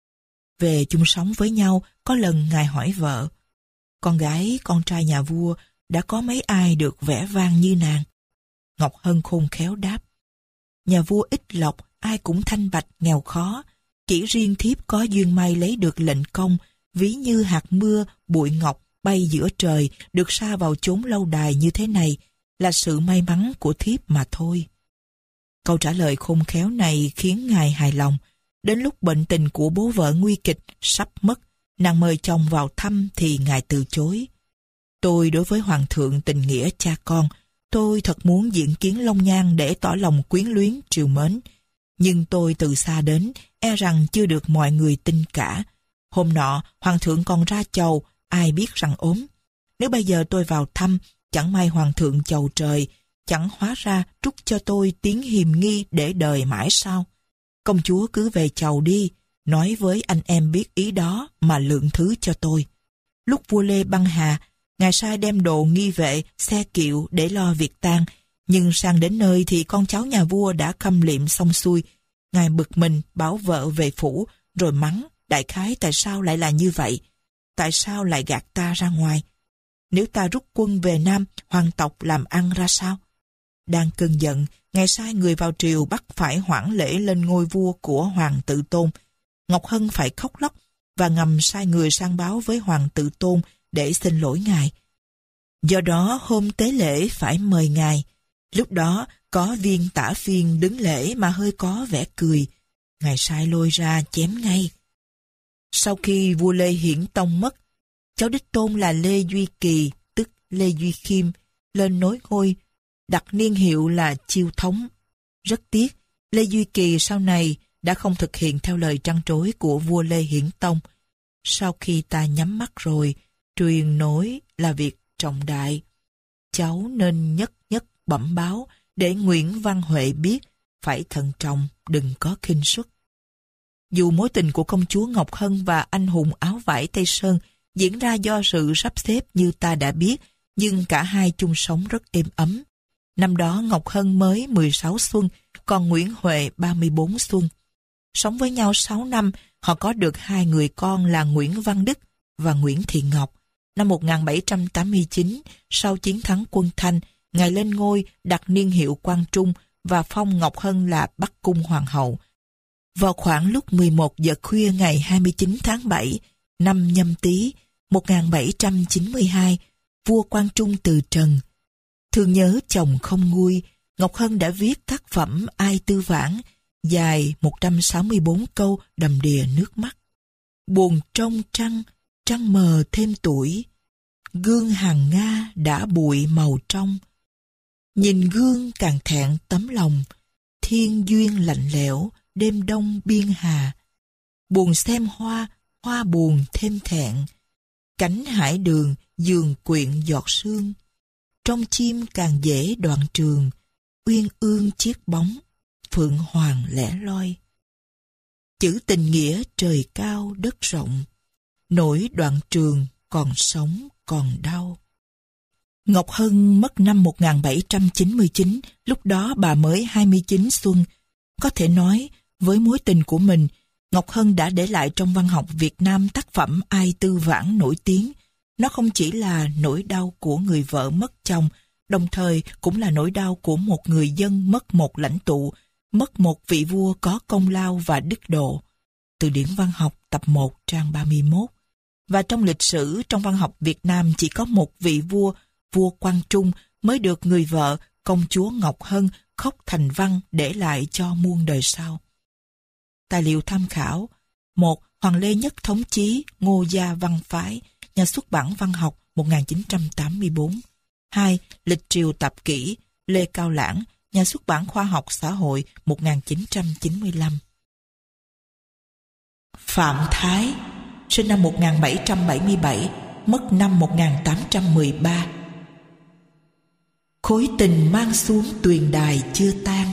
Về chung sống với nhau, có lần ngài hỏi vợ, con gái con trai nhà vua đã có mấy ai được vẻ vang như nàng? Ngọc Hân khôn khéo đáp, nhà vua ít lộc, ai cũng thanh bạch nghèo khó, chỉ riêng thiếp có duyên may lấy được lệnh công, ví như hạt mưa bụi ngọc bay giữa trời, được sa vào chốn lâu đài như thế này, là sự may mắn của thiếp mà thôi. Câu trả lời khôn khéo này khiến ngài hài lòng. Đến lúc bệnh tình của bố vợ nguy kịch, sắp mất, nàng mời chồng vào thăm thì ngài từ chối. Tôi đối với hoàng thượng tình nghĩa cha con, tôi thật muốn diện kiến Long Nhan để tỏ lòng quyến luyến triều mến. Nhưng tôi từ xa đến, e rằng chưa được mọi người tin cả. Hôm nọ, hoàng thượng còn ra chầu, ai biết rằng ốm. Nếu bây giờ tôi vào thăm, chẳng may hoàng thượng chầu trời, chẳng hóa ra trút cho tôi tiếng hiềm nghi để đời mãi sao. Công chúa cứ về chầu đi, nói với anh em biết ý đó mà lượng thứ cho tôi. Lúc vua Lê băng hà, ngài sai đem đồ nghi vệ, xe kiệu để lo việc tang, nhưng sang đến nơi thì con cháu nhà vua đã khâm liệm xong xuôi. Ngài bực mình bảo vợ về phủ, rồi mắng, đại khái tại sao lại là như vậy? Tại sao lại gạt ta ra ngoài? Nếu ta rút quân về Nam, hoàng tộc làm ăn ra sao? Đang cơn giận, ngài sai người vào triều bắt phải hoãn lễ lên ngôi vua của Hoàng Tự Tôn. Ngọc Hân phải khóc lóc và ngầm sai người sang báo với Hoàng Tự Tôn để xin lỗi ngài. Do đó hôm tế lễ phải mời ngài. Lúc đó có viên tả phiên đứng lễ mà hơi có vẻ cười. Ngài sai lôi ra chém ngay. Sau khi vua Lê Hiển Tông mất, cháu đích tôn là Lê Duy Kỳ, tức Lê Duy Khiêm, lên nối ngôi, đặt niên hiệu là Chiêu Thống. Rất tiếc, Lê Duy Kỳ sau này đã không thực hiện theo lời trăn trối của vua Lê Hiển Tông. Sau khi ta nhắm mắt rồi, truyền nối là việc trọng đại. Cháu nên nhất nhất bẩm báo để Nguyễn Văn Huệ biết, phải thận trọng, đừng có khinh suất. Dù mối tình của công chúa Ngọc Hân và anh hùng áo vải Tây Sơn diễn ra do sự sắp xếp như ta đã biết, nhưng cả hai chung sống rất êm ấm. Năm đó Ngọc Hân mới mười sáu xuân, còn Nguyễn Huệ ba mươi bốn xuân. Sống với nhau sáu năm, họ có được hai người con là Nguyễn Văn Đức và Nguyễn Thị Ngọc. Năm một nghìn bảy trăm tám mươi chín, sau chiến thắng quân Thanh, ngài lên ngôi đặt niên hiệu Quang Trung và phong Ngọc Hân là Bắc Cung Hoàng hậu. Vào khoảng lúc mười một giờ khuya ngày hai mươi chín tháng bảy, năm Nhâm Tý, một nghìn bảy trăm chín mươi hai, vua Quang Trung từ trần. Thương nhớ chồng không nguôi, Ngọc Hân đã viết tác phẩm Ai Tư Vãn, dài một trăm sáu mươi bốn câu đầm đìa nước mắt. Buồn trong trăng, trăng mờ thêm tuổi, gương hàng Nga đã bụi màu trong. Nhìn gương càng thẹn tấm lòng, thiên duyên lạnh lẽo, đêm đông biên hà. Buồn xem hoa, hoa buồn thêm thẹn, cánh hải đường giường quyện giọt sương. Trong chim càng dễ đoạn trường, uyên ương chiếc bóng, phượng hoàng lẻ loi. Chữ tình nghĩa trời cao đất rộng, nỗi đoạn trường còn sống còn đau. Ngọc Hân mất năm một nghìn bảy trăm chín mươi chín, lúc đó bà mới hai mươi chín xuân. Có thể nói, với mối tình của mình, Ngọc Hân đã để lại trong văn học Việt Nam tác phẩm Ai Tư Vãn nổi tiếng, Nó không chỉ là nỗi đau của người vợ mất chồng, đồng thời cũng là nỗi đau của một người dân mất một lãnh tụ, mất một vị vua có công lao và đức độ. Từ điển văn học tập một trang ba mươi mốt. Và trong lịch sử, trong văn học Việt Nam chỉ có một vị vua, vua Quang Trung, mới được người vợ, công chúa Ngọc Hân khóc thành văn để lại cho muôn đời sau. Tài liệu tham khảo: một. Hoàng Lê Nhất Thống Chí, Ngô Gia Văn Phái, Nhà xuất bản Văn học một nghìn chín trăm tám mươi tư. hai. Lịch triều tạp kỹ, Lê Cao Lãng, Nhà xuất bản Khoa học Xã hội một nghìn chín trăm chín mươi lăm. Phạm Thái, sinh năm một nghìn bảy trăm bảy mươi bảy, mất năm một nghìn tám trăm mười ba. Khối tình mang xuống tuyền đài chưa tan.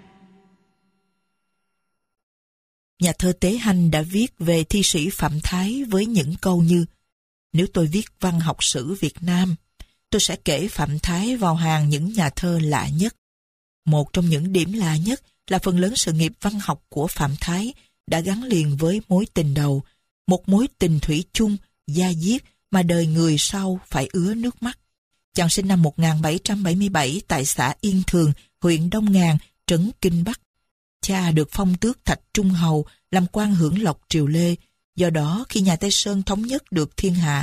Nhà thơ Tế Hanh đã viết về thi sĩ Phạm Thái với những câu như: nếu tôi viết văn học sử Việt Nam, tôi sẽ kể Phạm Thái vào hàng những nhà thơ lạ nhất. Một trong những điểm lạ nhất là phần lớn sự nghiệp văn học của Phạm Thái đã gắn liền với mối tình đầu, một mối tình thủy chung, da diết mà đời người sau phải ứa nước mắt. Chàng sinh năm một nghìn bảy trăm bảy mươi bảy tại xã Yên Thường, huyện Đông Ngàn, trấn Kinh Bắc. Cha được phong tước Thạch Trung Hầu, làm quan hưởng lộc triều Lê. Do đó, khi nhà Tây Sơn thống nhất được thiên hạ,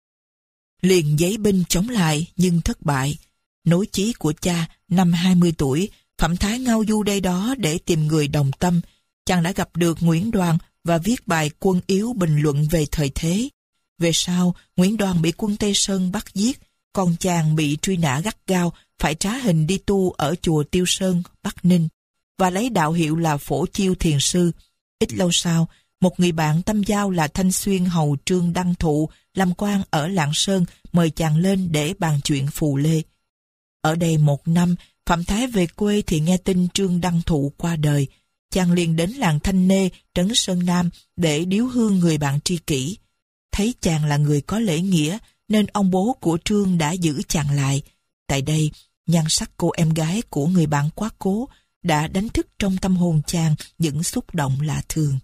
liền giấy binh chống lại nhưng thất bại. Nối chí của cha, năm hai mươi tuổi, Phạm Thái ngao du đây đó để tìm người đồng tâm. Chàng đã gặp được Nguyễn Đoàn và viết bài Quân Yếu bình luận về thời thế. Về sau, Nguyễn Đoàn bị quân Tây Sơn bắt giết, còn chàng bị truy nã gắt gao, phải trá hình đi tu ở chùa Tiêu Sơn, Bắc Ninh, và lấy đạo hiệu là Phổ Chiêu Thiền Sư. Ít lâu sau, một người bạn tâm giao là Thanh Xuyên hầu Trương Đăng Thụ, làm quan ở Lạng Sơn, mời chàng lên để bàn chuyện phù lê. Ở đây một năm, Phạm Thái về quê thì nghe tin Trương Đăng Thụ qua đời. Chàng liền đến làng Thanh Nê, trấn Sơn Nam để điếu hương người bạn tri kỷ. Thấy chàng là người có lễ nghĩa, nên ông bố của Trương đã giữ chàng lại. Tại đây, nhan sắc cô em gái của người bạn quá cố đã đánh thức trong tâm hồn chàng những xúc động lạ thường.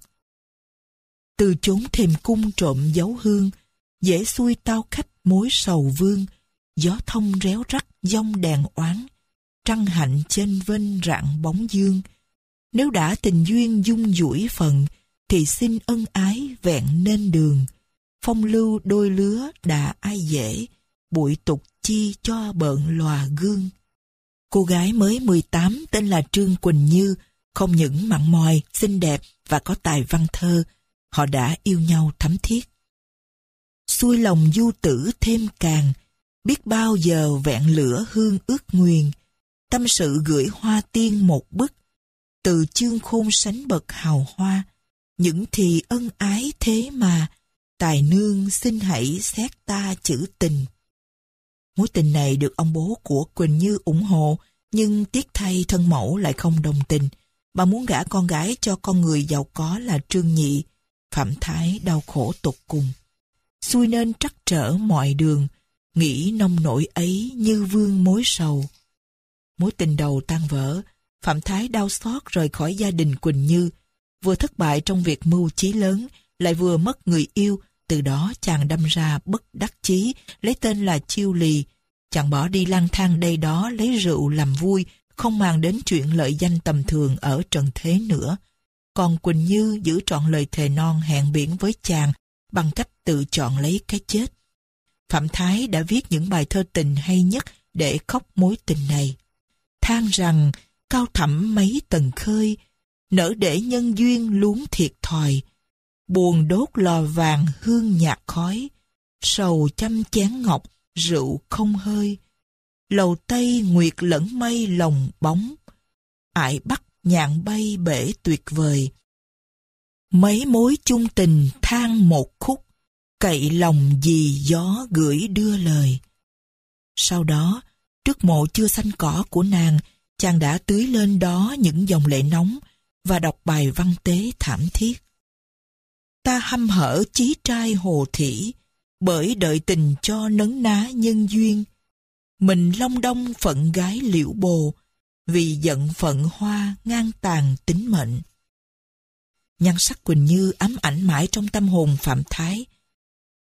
Từ chốn thềm cung trộm dấu hương, dễ xuôi tao khách mối sầu vương, gió thông réo rắt dông đèn oán, trăng hạnh chênh vênh rạng bóng dương. Nếu đã tình duyên dung dũi phần, thì xin ân ái vẹn nên đường. Phong lưu đôi lứa đã ai dễ, bụi tục chi cho bợn lòa gương. Cô gái mới mười tám tên là Trương Quỳnh Như, không những mặn mòi, xinh đẹp và có tài văn thơ, họ đã yêu nhau thắm thiết. Xuôi lòng du tử thêm càng, biết bao giờ vẹn lửa hương ước nguyền, tâm sự gửi hoa tiên một bức, từ chương khôn sánh bậc hào hoa, những thì ân ái thế mà, tài nương xin hãy xét ta chữ tình. Mối tình này được ông bố của Quỳnh Như ủng hộ, nhưng tiếc thay thân mẫu lại không đồng tình. Bà muốn gả con gái cho con người giàu có là Trương Nhị. Phạm Thái đau khổ tột cùng. Xuôi nên trắc trở mọi đường, nghĩ nông nổi ấy như vương mối sầu. Mối tình đầu tan vỡ, Phạm Thái đau xót rời khỏi gia đình Quỳnh Như. Vừa thất bại trong việc mưu chí lớn, lại vừa mất người yêu. Từ đó chàng đâm ra bất đắc chí, lấy tên là Chiêu Lì. Chàng bỏ đi lang thang đây đó lấy rượu làm vui, không màng đến chuyện lợi danh tầm thường ở trần thế nữa. Còn Quỳnh Như giữ trọn lời thề non hẹn biển với chàng bằng cách tự chọn lấy cái chết. Phạm Thái đã viết những bài thơ tình hay nhất để khóc mối tình này. Than rằng cao thẳm mấy tầng khơi, nỡ để nhân duyên luống thiệt thòi. Buồn đốt lò vàng hương nhạt khói, sầu chăm chén ngọc rượu không hơi. Lầu Tây nguyệt lẫn mây lồng bóng, ải Bắc nhạn bay bể tuyệt vời. Mấy mối chung tình than một khúc, cậy lòng gì gió gửi đưa lời. Sau đó, trước mộ chưa xanh cỏ của nàng, chàng đã tưới lên đó những dòng lệ nóng và đọc bài văn tế thảm thiết. Ta hăm hở chí trai hồ thỉ, bởi đợi tình cho nấn ná nhân duyên. Mình long đong phận gái liễu bồ, vì giận phận hoa ngang tàn tính mệnh. Nhan sắc Quỳnh Như ám ảnh mãi trong tâm hồn Phạm Thái.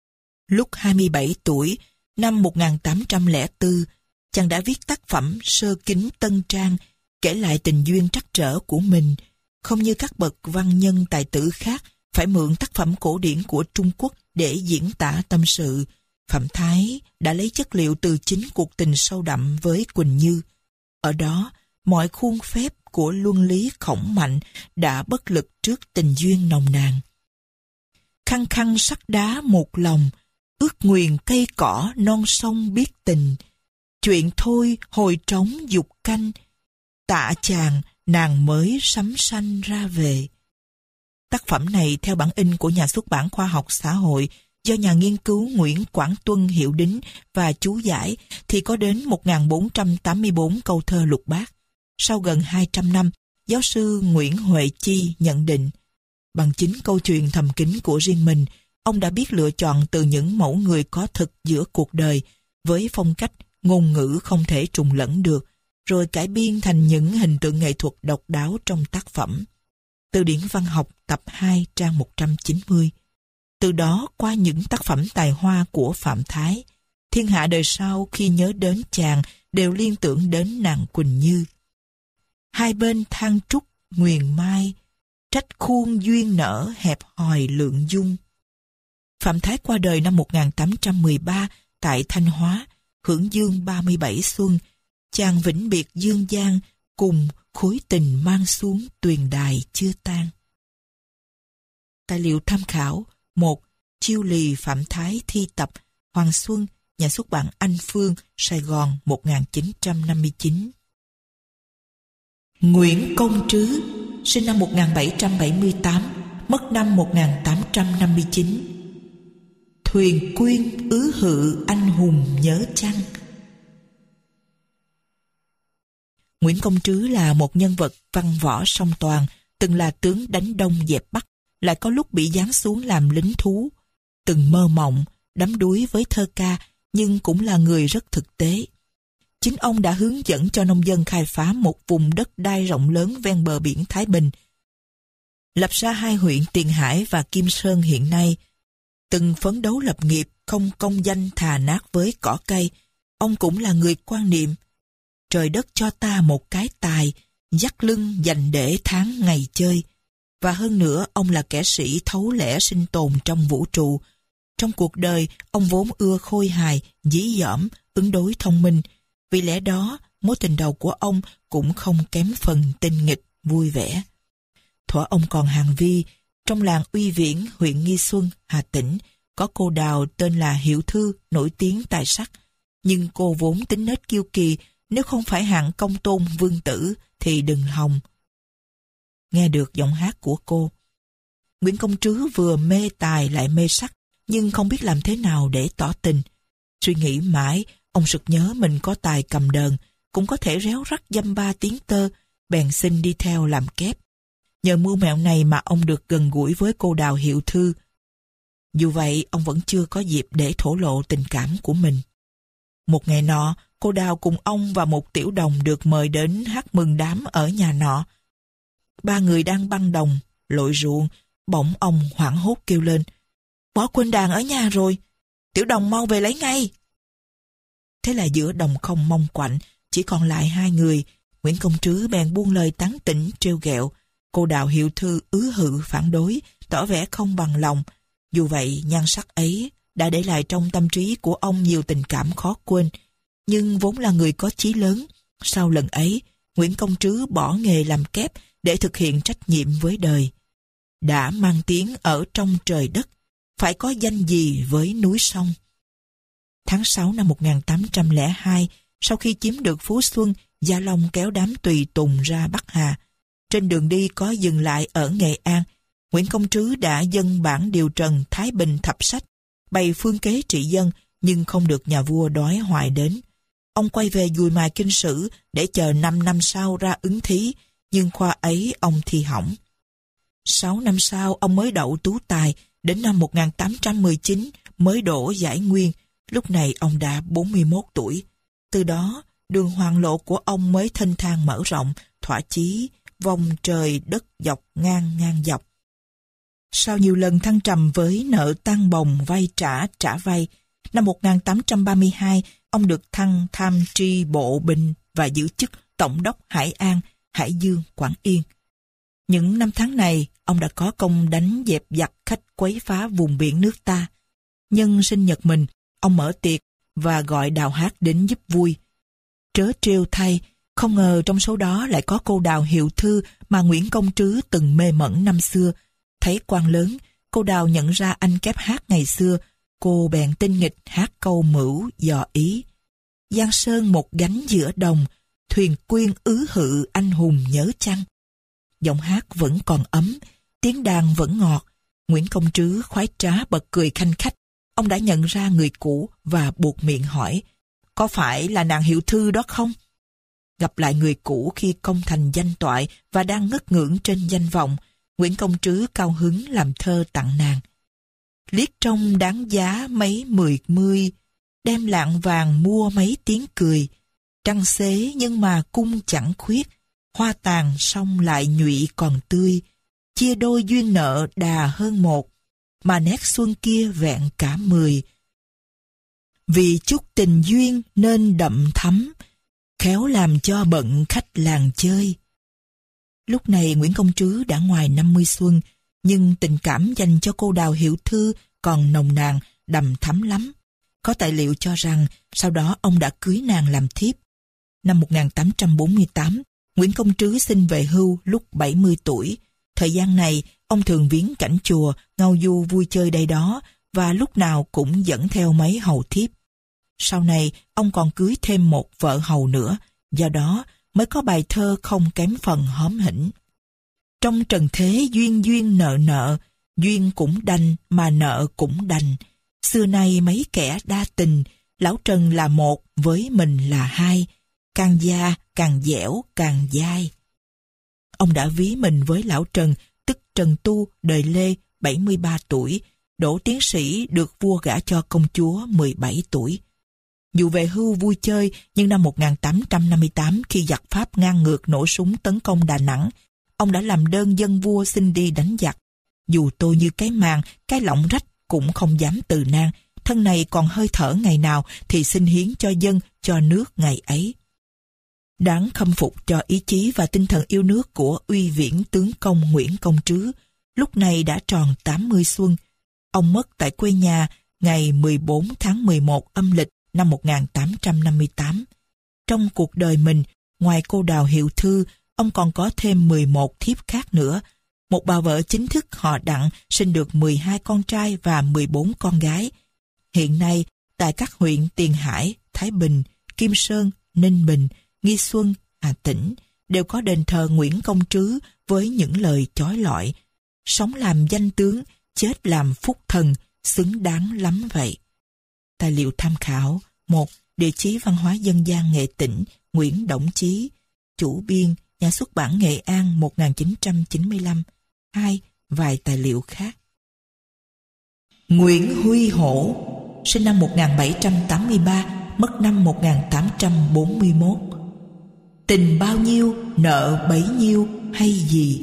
Lúc hai mươi bảy tuổi, năm một nghìn tám trăm lẻ bốn, chàng đã viết tác phẩm Sơ Kính Tân Trang, kể lại tình duyên trắc trở của mình. Không như các bậc văn nhân tài tử khác, phải mượn tác phẩm cổ điển của Trung Quốc để diễn tả tâm sự, Phạm Thái đã lấy chất liệu từ chính cuộc tình sâu đậm với Quỳnh Như. Ở đó, mọi khuôn phép của luân lý khổng mạnh đã bất lực trước tình duyên nồng nàn. Khăng khăng sắt đá một lòng, ước nguyền cây cỏ non sông biết tình. Chuyện thôi hồi trống dục canh, tạ chàng nàng mới sắm sanh ra về. Tác phẩm này theo bản in của nhà xuất bản Khoa học Xã hội do nhà nghiên cứu Nguyễn Quảng Tuân hiệu đính và chú giải thì có đến một nghìn bốn trăm tám mươi tư câu thơ lục bát. Sau gần hai trăm năm, giáo sư Nguyễn Huệ Chi nhận định, bằng chính câu chuyện thầm kín của riêng mình, ông đã biết lựa chọn từ những mẫu người có thực giữa cuộc đời, với phong cách, ngôn ngữ không thể trùng lẫn được, rồi cải biên thành những hình tượng nghệ thuật độc đáo trong tác phẩm. Từ điển văn học tập hai trang một trăm chín mươi. Từ đó, qua những tác phẩm tài hoa của Phạm Thái, thiên hạ đời sau khi nhớ đến chàng đều liên tưởng đến nàng Quỳnh Như. Hai bên than trúc nguyền mai, trách khuôn duyên nở hẹp hòi lượng dung. Phạm Thái qua đời năm một nghìn tám trăm mười ba tại Thanh Hóa, hưởng dương ba mươi bảy xuân. Chàng vĩnh biệt dương gian, cùng khối tình mang xuống tuyền đài chưa tan. Tài liệu tham khảo: một. Chiêu lì Phạm Thái thi tập, Hoàng Xuân, nhà xuất bản Anh Phương, Sài Gòn, một nghìn chín trăm năm mươi chín. Nguyễn Công Trứ, sinh năm một nghìn bảy trăm bảy mươi tám, mất năm một nghìn tám trăm năm mươi chín. Thuyền quyên ứ hự anh hùng nhớ chăng? Nguyễn Công Trứ là một nhân vật văn võ song toàn, từng là tướng đánh Đông dẹp Bắc, lại có lúc bị giáng xuống làm lính thú, từng mơ mộng, đắm đuối với thơ ca, nhưng cũng là người rất thực tế. Chính ông đã hướng dẫn cho nông dân khai phá một vùng đất đai rộng lớn ven bờ biển Thái Bình, lập ra hai huyện Tiền Hải và Kim Sơn hiện nay. Từng phấn đấu lập nghiệp, không công danh thà nát với cỏ cây, ông cũng là người quan niệm trời đất cho ta một cái tài, dắt lưng dành để tháng ngày chơi. Và hơn nữa, ông là kẻ sĩ thấu lẽ sinh tồn trong vũ trụ. Trong cuộc đời, ông vốn ưa khôi hài, dí dỏm, ứng đối thông minh. Vì lẽ đó, mối tình đầu của ông cũng không kém phần tinh nghịch, vui vẻ. Thuở ông còn hàng vi, trong làng Uy Viễn, huyện Nghi Xuân, Hà Tĩnh, có cô đào tên là Hiệu Thư, nổi tiếng tài sắc. Nhưng cô vốn tính nết kiêu kỳ, nếu không phải hạng công tôn vương tử thì đừng hòng. Nghe được giọng hát của cô, Nguyễn Công Trứ vừa mê tài lại mê sắc, nhưng không biết làm thế nào để tỏ tình. Suy nghĩ mãi, ông sực nhớ mình có tài cầm đờn, cũng có thể réo rắt dăm ba tiếng tơ, bèn xin đi theo làm kép. Nhờ mưu mẹo này mà ông được gần gũi với cô đào Hiệu Thư. Dù vậy, ông vẫn chưa có dịp để thổ lộ tình cảm của mình. Một ngày nọ, cô đào cùng ông và một tiểu đồng được mời đến hát mừng đám ở nhà nọ. Ba người đang băng đồng, lội ruộng, bỗng ông hoảng hốt kêu lên: "Bỏ quên đàn ở nhà rồi, tiểu đồng mau về lấy ngay." Thế là giữa đồng không mong quạnh, chỉ còn lại hai người. Nguyễn Công Trứ bèn buông lời tán tỉnh trêu ghẹo. Cô đào Hiệu Thư ứ hự phản đối, tỏ vẻ không bằng lòng. Dù vậy, nhan sắc ấy đã để lại trong tâm trí của ông nhiều tình cảm khó quên. Nhưng vốn là người có chí lớn, sau lần ấy, Nguyễn Công Trứ bỏ nghề làm kép để thực hiện trách nhiệm với đời. Đã mang tiếng ở trong trời đất, phải có danh gì với núi sông. Tháng sáu năm một nghìn tám trăm lẻ hai, sau khi chiếm được Phú Xuân, Gia Long kéo đám tùy tùng ra Bắc Hà. Trên đường đi có dừng lại ở Nghệ An, Nguyễn Công Trứ đã dâng bản điều trần Thái Bình thập sách, bày phương kế trị dân, nhưng không được nhà vua đói hoài đến. Ông quay về dùi mài kinh sử để chờ năm năm sau ra ứng thí, nhưng khoa ấy ông thi hỏng. Sáu năm sau ông mới đậu tú tài, đến năm một nghìn tám trăm mười chín mới đỗ giải nguyên, lúc này ông đã bốn mươi mốt tuổi. Từ đó, đường hoàng lộ của ông mới thênh thang mở rộng, thỏa chí, vòng trời đất dọc ngang ngang dọc. Sau nhiều lần thăng trầm với nợ tăng bồng vay trả trả vay, năm một nghìn tám trăm ba mươi hai, ông được thăng tham tri bộ binh và giữ chức Tổng đốc Hải An, Hải Dương, Quảng Yên. Những năm tháng này, ông đã có công đánh dẹp giặc khách quấy phá vùng biển nước ta. Nhân sinh nhật mình, ông mở tiệc và gọi Đào Hát đến giúp vui. Trớ trêu thay, không ngờ trong số đó lại có cô Đào Hiệu Thư mà Nguyễn Công Trứ từng mê mẩn năm xưa. Thấy quan lớn, cô Đào nhận ra anh kép hát ngày xưa, cô bèn tinh nghịch hát câu Mửu dò ý. Giang sơn một gánh giữa đồng, thuyền quyên ứ hự anh hùng nhớ chăng. Giọng hát vẫn còn ấm, tiếng đàn vẫn ngọt. Nguyễn Công Trứ khoái trá bật cười khanh khách. Ông đã nhận ra người cũ và buộc miệng hỏi, có phải là nàng Hiệu Thư đó không? Gặp lại người cũ khi công thành danh toại và đang ngất ngưỡng trên danh vọng, Nguyễn Công Trứ cao hứng làm thơ tặng nàng. Liếc trông đáng giá mấy mười mươi, đem lạng vàng mua mấy tiếng cười. Trăng xế nhưng mà cung chẳng khuyết, hoa tàn xong lại nhụy còn tươi. Chia đôi duyên nợ đà hơn một, mà nét xuân kia vẹn cả mười. Vì chút tình duyên nên đậm thắm, khéo làm cho bận khách làng chơi. Lúc này Nguyễn Công Trứ đã ngoài năm mươi xuân, nhưng tình cảm dành cho cô Đào Hiệu Thư còn nồng nàn, đầm thắm lắm. Có tài liệu cho rằng sau đó ông đã cưới nàng làm thiếp. Năm một nghìn tám trăm bốn mươi tám, Nguyễn Công Trứ xin về hưu lúc bảy mươi tuổi. Thời gian này, ông thường viếng cảnh chùa, ngao du vui chơi đây đó, và lúc nào cũng dẫn theo mấy hầu thiếp. Sau này, ông còn cưới thêm một vợ hầu nữa, do đó mới có bài thơ không kém phần hóm hỉnh. Trong trần thế duyên duyên nợ nợ, duyên cũng đành mà nợ cũng đành. Xưa nay mấy kẻ đa tình, lão Trần là một với mình là hai, càng già càng dẻo càng dai. Ông đã ví mình với lão Trần, tức Trần Tu, đời Lê, bảy mươi ba tuổi, đỗ tiến sĩ được vua gả cho công chúa mười bảy tuổi. Dù về hưu vui chơi, nhưng năm một nghìn tám trăm năm mươi tám khi giặc Pháp ngang ngược nổ súng tấn công Đà Nẵng, ông đã làm đơn dâng vua xin đi đánh giặc. Dù tôi như cái màng, cái lọng rách cũng không dám từ nan, thân này còn hơi thở ngày nào thì xin hiến cho dân, cho nước ngày ấy. Đáng khâm phục cho ý chí và tinh thần yêu nước của uy viễn tướng công Nguyễn Công Trứ, lúc này đã tròn tám mươi xuân. Ông mất tại quê nhà ngày mười bốn tháng mười một âm lịch năm một nghìn tám trăm năm mươi tám. Trong cuộc đời mình, ngoài cô Đào Hiệu Thư, ông còn có thêm mười một thiếp khác nữa. Một bà vợ chính thức họ Đặng sinh được mười hai con trai và mười bốn con gái. Hiện nay, tại các huyện Tiền Hải, Thái Bình, Kim Sơn, Ninh Bình, Nghi Xuân, Hà Tĩnh đều có đền thờ Nguyễn Công Trứ với những lời chói lọi. Sống làm danh tướng, chết làm phúc thần, xứng đáng lắm vậy. Tài liệu tham khảo: một. Địa chí văn hóa dân gian Nghệ Tĩnh, Nguyễn Đổng Chí, chủ biên, nhà xuất bản Nghệ An một nghìn chín trăm chín mươi lăm. hai. Vài tài liệu khác. Nguyễn Huy Hổ, sinh năm một nghìn bảy trăm tám mươi ba, mất năm một nghìn tám trăm bốn mươi mốt. Tình bao nhiêu, nợ bấy nhiêu hay gì?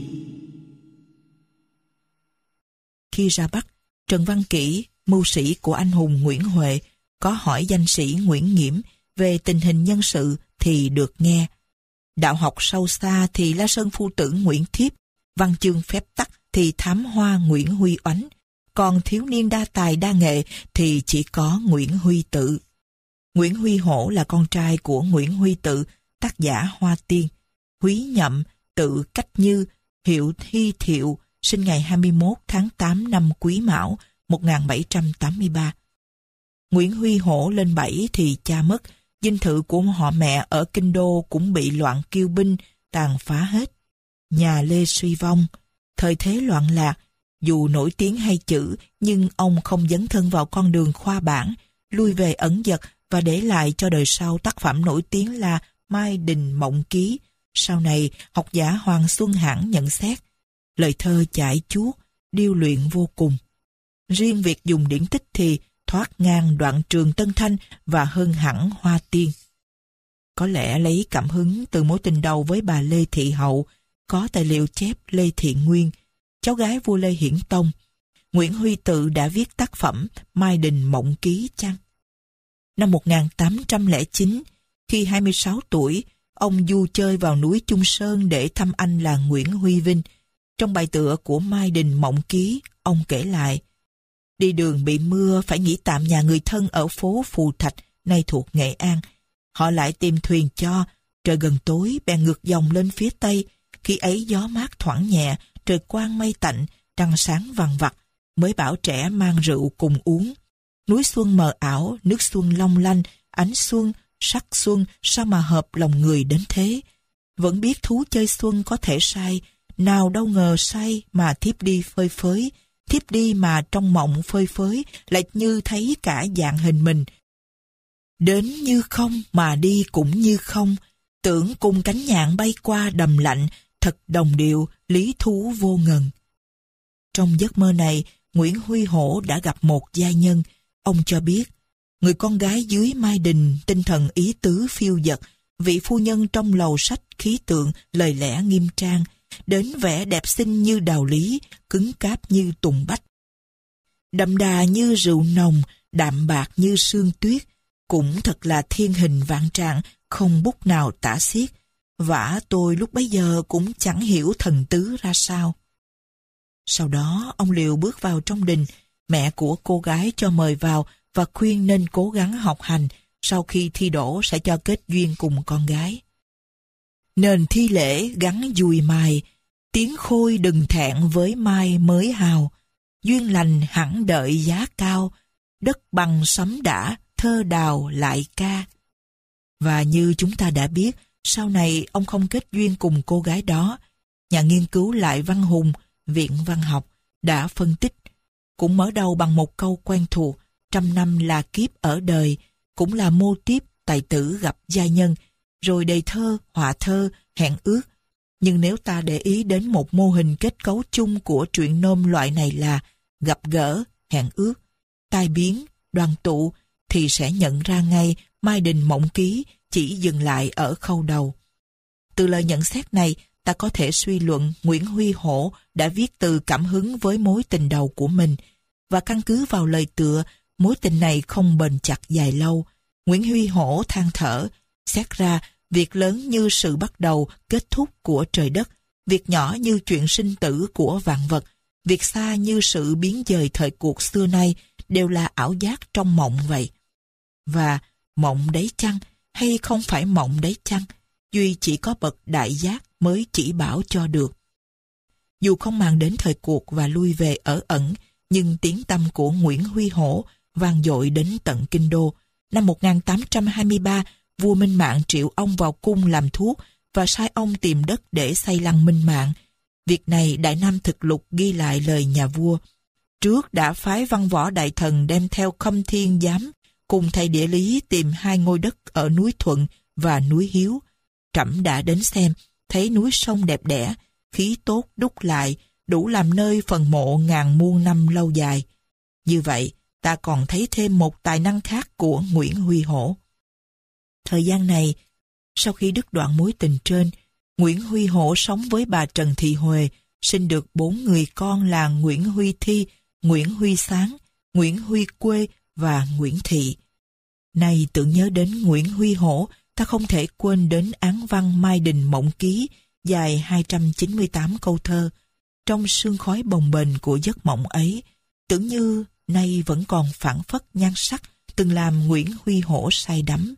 Khi ra Bắc, Trần Văn Kỷ, mưu sĩ của anh hùng Nguyễn Huệ, có hỏi danh sĩ Nguyễn Nghiễm về tình hình nhân sự thì được nghe. Đạo học sâu xa thì La Sơn phu tử Nguyễn Thiếp, văn chương phép tắc thì thám hoa Nguyễn Huy Oánh, còn thiếu niên đa tài đa nghệ thì chỉ có Nguyễn Huy Tự. Nguyễn Huy Hổ là con trai của Nguyễn Huy Tự, tác giả Hoa Tiên. Húy Nhậm, tự Cách Như, hiệu Thi Thiệu, sinh ngày hai mươi mốt tháng tám năm Quý Mão một nghìn bảy trăm tám mươi ba. Nguyễn Huy Hổ lên bảy thì cha mất, dinh thự của họ mẹ ở Kinh Đô cũng bị loạn kiêu binh tàn phá hết. Nhà Lê suy vong, thời thế loạn lạc, dù nổi tiếng hay chữ nhưng ông không dấn thân vào con đường khoa bảng, lui về ẩn dật và để lại cho đời sau tác phẩm nổi tiếng là Mai Đình Mộng Ký. Sau này, học giả Hoàng Xuân Hãn nhận xét, lời thơ chải chuốt, điêu luyện vô cùng. Riêng việc dùng điển tích thì thoát ngang đoạn Trường Tân Thanh và hơn hẳn Hoa Tiên. Có lẽ lấy cảm hứng từ mối tình đầu với bà Lê Thị Hậu, có tài liệu chép Lê Thị Nguyên, cháu gái vua Lê Hiển Tông. Nguyễn Huy Tự đã viết tác phẩm Mai Đình Mộng Ký chăng? Năm một nghìn tám trăm lẻ chín, khi hai mươi sáu tuổi, ông du chơi vào núi Chung Sơn để thăm anh là Nguyễn Huy Vinh. Trong bài tựa của Mai Đình Mộng Ký, ông kể lại: đi đường bị mưa phải nghỉ tạm nhà người thân ở phố Phù Thạch, nay thuộc Nghệ An. Họ lại tìm thuyền cho, trời gần tối bèn ngược dòng lên phía tây. Khi ấy gió mát thoảng nhẹ, trời quang mây tạnh, trăng sáng vằng vặc, mới bảo trẻ mang rượu cùng uống. Núi xuân mờ ảo, nước xuân long lanh, ánh xuân, sắc xuân, sao mà hợp lòng người đến thế. Vẫn biết thú chơi xuân có thể say, nào đâu ngờ say mà thiếp đi phơi phới, thiếp đi mà trong mộng phơi phới, lại như thấy cả dạng hình mình. Đến như không mà đi cũng như không, tưởng cùng cánh nhạn bay qua đầm lạnh, thật đồng điệu, lý thú vô ngần. Trong giấc mơ này, Nguyễn Huy Hổ đã gặp một giai nhân. Ông cho biết, người con gái dưới Mai Đình tinh thần ý tứ phiêu dật, vị phu nhân trong lầu sách khí tượng, lời lẽ nghiêm trang, đến vẻ đẹp xinh như đào lý, cứng cáp như tùng bách. Đậm đà như rượu nồng, đạm bạc như sương tuyết, cũng thật là thiên hình vạn trạng, không bút nào tả xiết. Vả tôi lúc bấy giờ cũng chẳng hiểu thần tứ ra sao. Sau đó ông liều bước vào trong đình, mẹ của cô gái cho mời vào và khuyên nên cố gắng học hành, sau khi thi đỗ sẽ cho kết duyên cùng con gái. Nền thi lễ gắn dùi mài, tiếng khôi đừng thẹn với mai mới hào, duyên lành hẳn đợi giá cao, đất bằng sấm đã, thơ đào lại ca. Và như chúng ta đã biết, sau này ông không kết duyên cùng cô gái đó. Nhà nghiên cứu Lại Văn Hùng, Viện Văn học, đã phân tích, cũng mở đầu bằng một câu quen thuộc: trăm năm là kiếp ở đời, cũng là mô típ tài tử gặp giai nhân, rồi đầy thơ, họa thơ, hẹn ước. Nhưng nếu ta để ý đến một mô hình kết cấu chung của truyện nôm loại này là gặp gỡ, hẹn ước, tai biến, đoàn tụ, thì sẽ nhận ra ngay Mai Đình Mộng Ký chỉ dừng lại ở khâu đầu. Từ lời nhận xét này, ta có thể suy luận Nguyễn Huy Hổ đã viết từ cảm hứng với mối tình đầu của mình, và căn cứ vào lời tựa, mối tình này không bền chặt dài lâu. Nguyễn Huy Hổ than thở, xét ra việc lớn như sự bắt đầu, kết thúc của trời đất, việc nhỏ như chuyện sinh tử của vạn vật, việc xa như sự biến dời thời cuộc xưa nay, đều là ảo giác trong mộng vậy. Và mộng đấy chăng, hay không phải mộng đấy chăng, duy chỉ có bậc đại giác mới chỉ bảo cho được. Dù không mang đến thời cuộc và lui về ở ẩn, nhưng tiếng tăm của Nguyễn Huy Hổ vang dội đến tận kinh đô. Năm một nghìn tám trăm hai mươi ba, vua Minh Mạng triệu ông vào cung làm thuốc và sai ông tìm đất để xây lăng Minh Mạng. Việc này Đại Nam Thực Lục ghi lại lời nhà vua. Trước đã phái văn võ đại thần đem theo Khâm Thiên Giám cùng thầy địa lý tìm hai ngôi đất ở núi Thuận và núi Hiếu. Trẫm đã đến xem, thấy núi sông đẹp đẽ, khí tốt đúc lại, đủ làm nơi phần mộ ngàn muôn năm lâu dài. Như vậy, ta còn thấy thêm một tài năng khác của Nguyễn Huy Hổ. Thời gian này, sau khi đứt đoạn mối tình trên, Nguyễn Huy Hổ sống với bà Trần Thị Huệ, sinh được bốn người con là Nguyễn Huy Thi, Nguyễn Huy Sáng, Nguyễn Huy Quê và Nguyễn Thị. Nay tưởng nhớ đến Nguyễn Huy Hổ, ta không thể quên đến án văn Mai Đình Mộng Ký dài hai trăm chín mươi tám câu thơ. Trong sương khói bồng bềnh của giấc mộng ấy, tưởng như nay vẫn còn phảng phất nhan sắc từng làm Nguyễn Huy Hổ say đắm.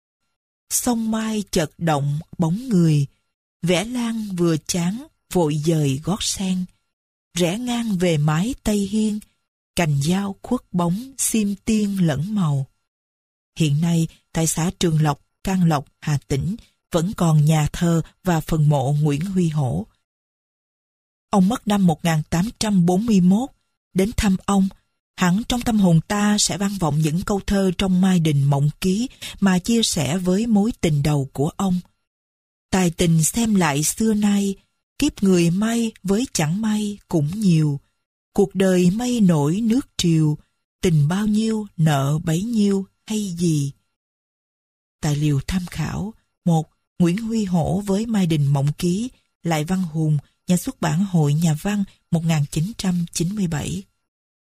Sông Mai chợt động bóng người, vẽ lan vừa chán vội dời gót sen, rẽ ngang về mái Tây Hiên, cành dao khuất bóng xiêm tiên lẫn màu. Hiện nay tại xã Trường Lộc, Can Lộc, Hà Tĩnh vẫn còn nhà thờ và phần mộ Nguyễn Huy Hổ. Ông mất năm một nghìn tám trăm bốn mươi mốt. Đến thăm ông, hẳn trong tâm hồn ta sẽ vang vọng những câu thơ trong Mai Đình Mộng Ký mà chia sẻ với mối tình đầu của ông. Tài tình xem lại xưa nay, kiếp người may với chẳng may cũng nhiều. Cuộc đời mây nổi nước triều, tình bao nhiêu nợ bấy nhiêu hay gì. Tài liệu tham khảo: một. Nguyễn Huy Hổ với Mai Đình Mộng Ký, Lại Văn Hùng, nhà xuất bản Hội Nhà văn, một nghìn chín trăm chín mươi bảy.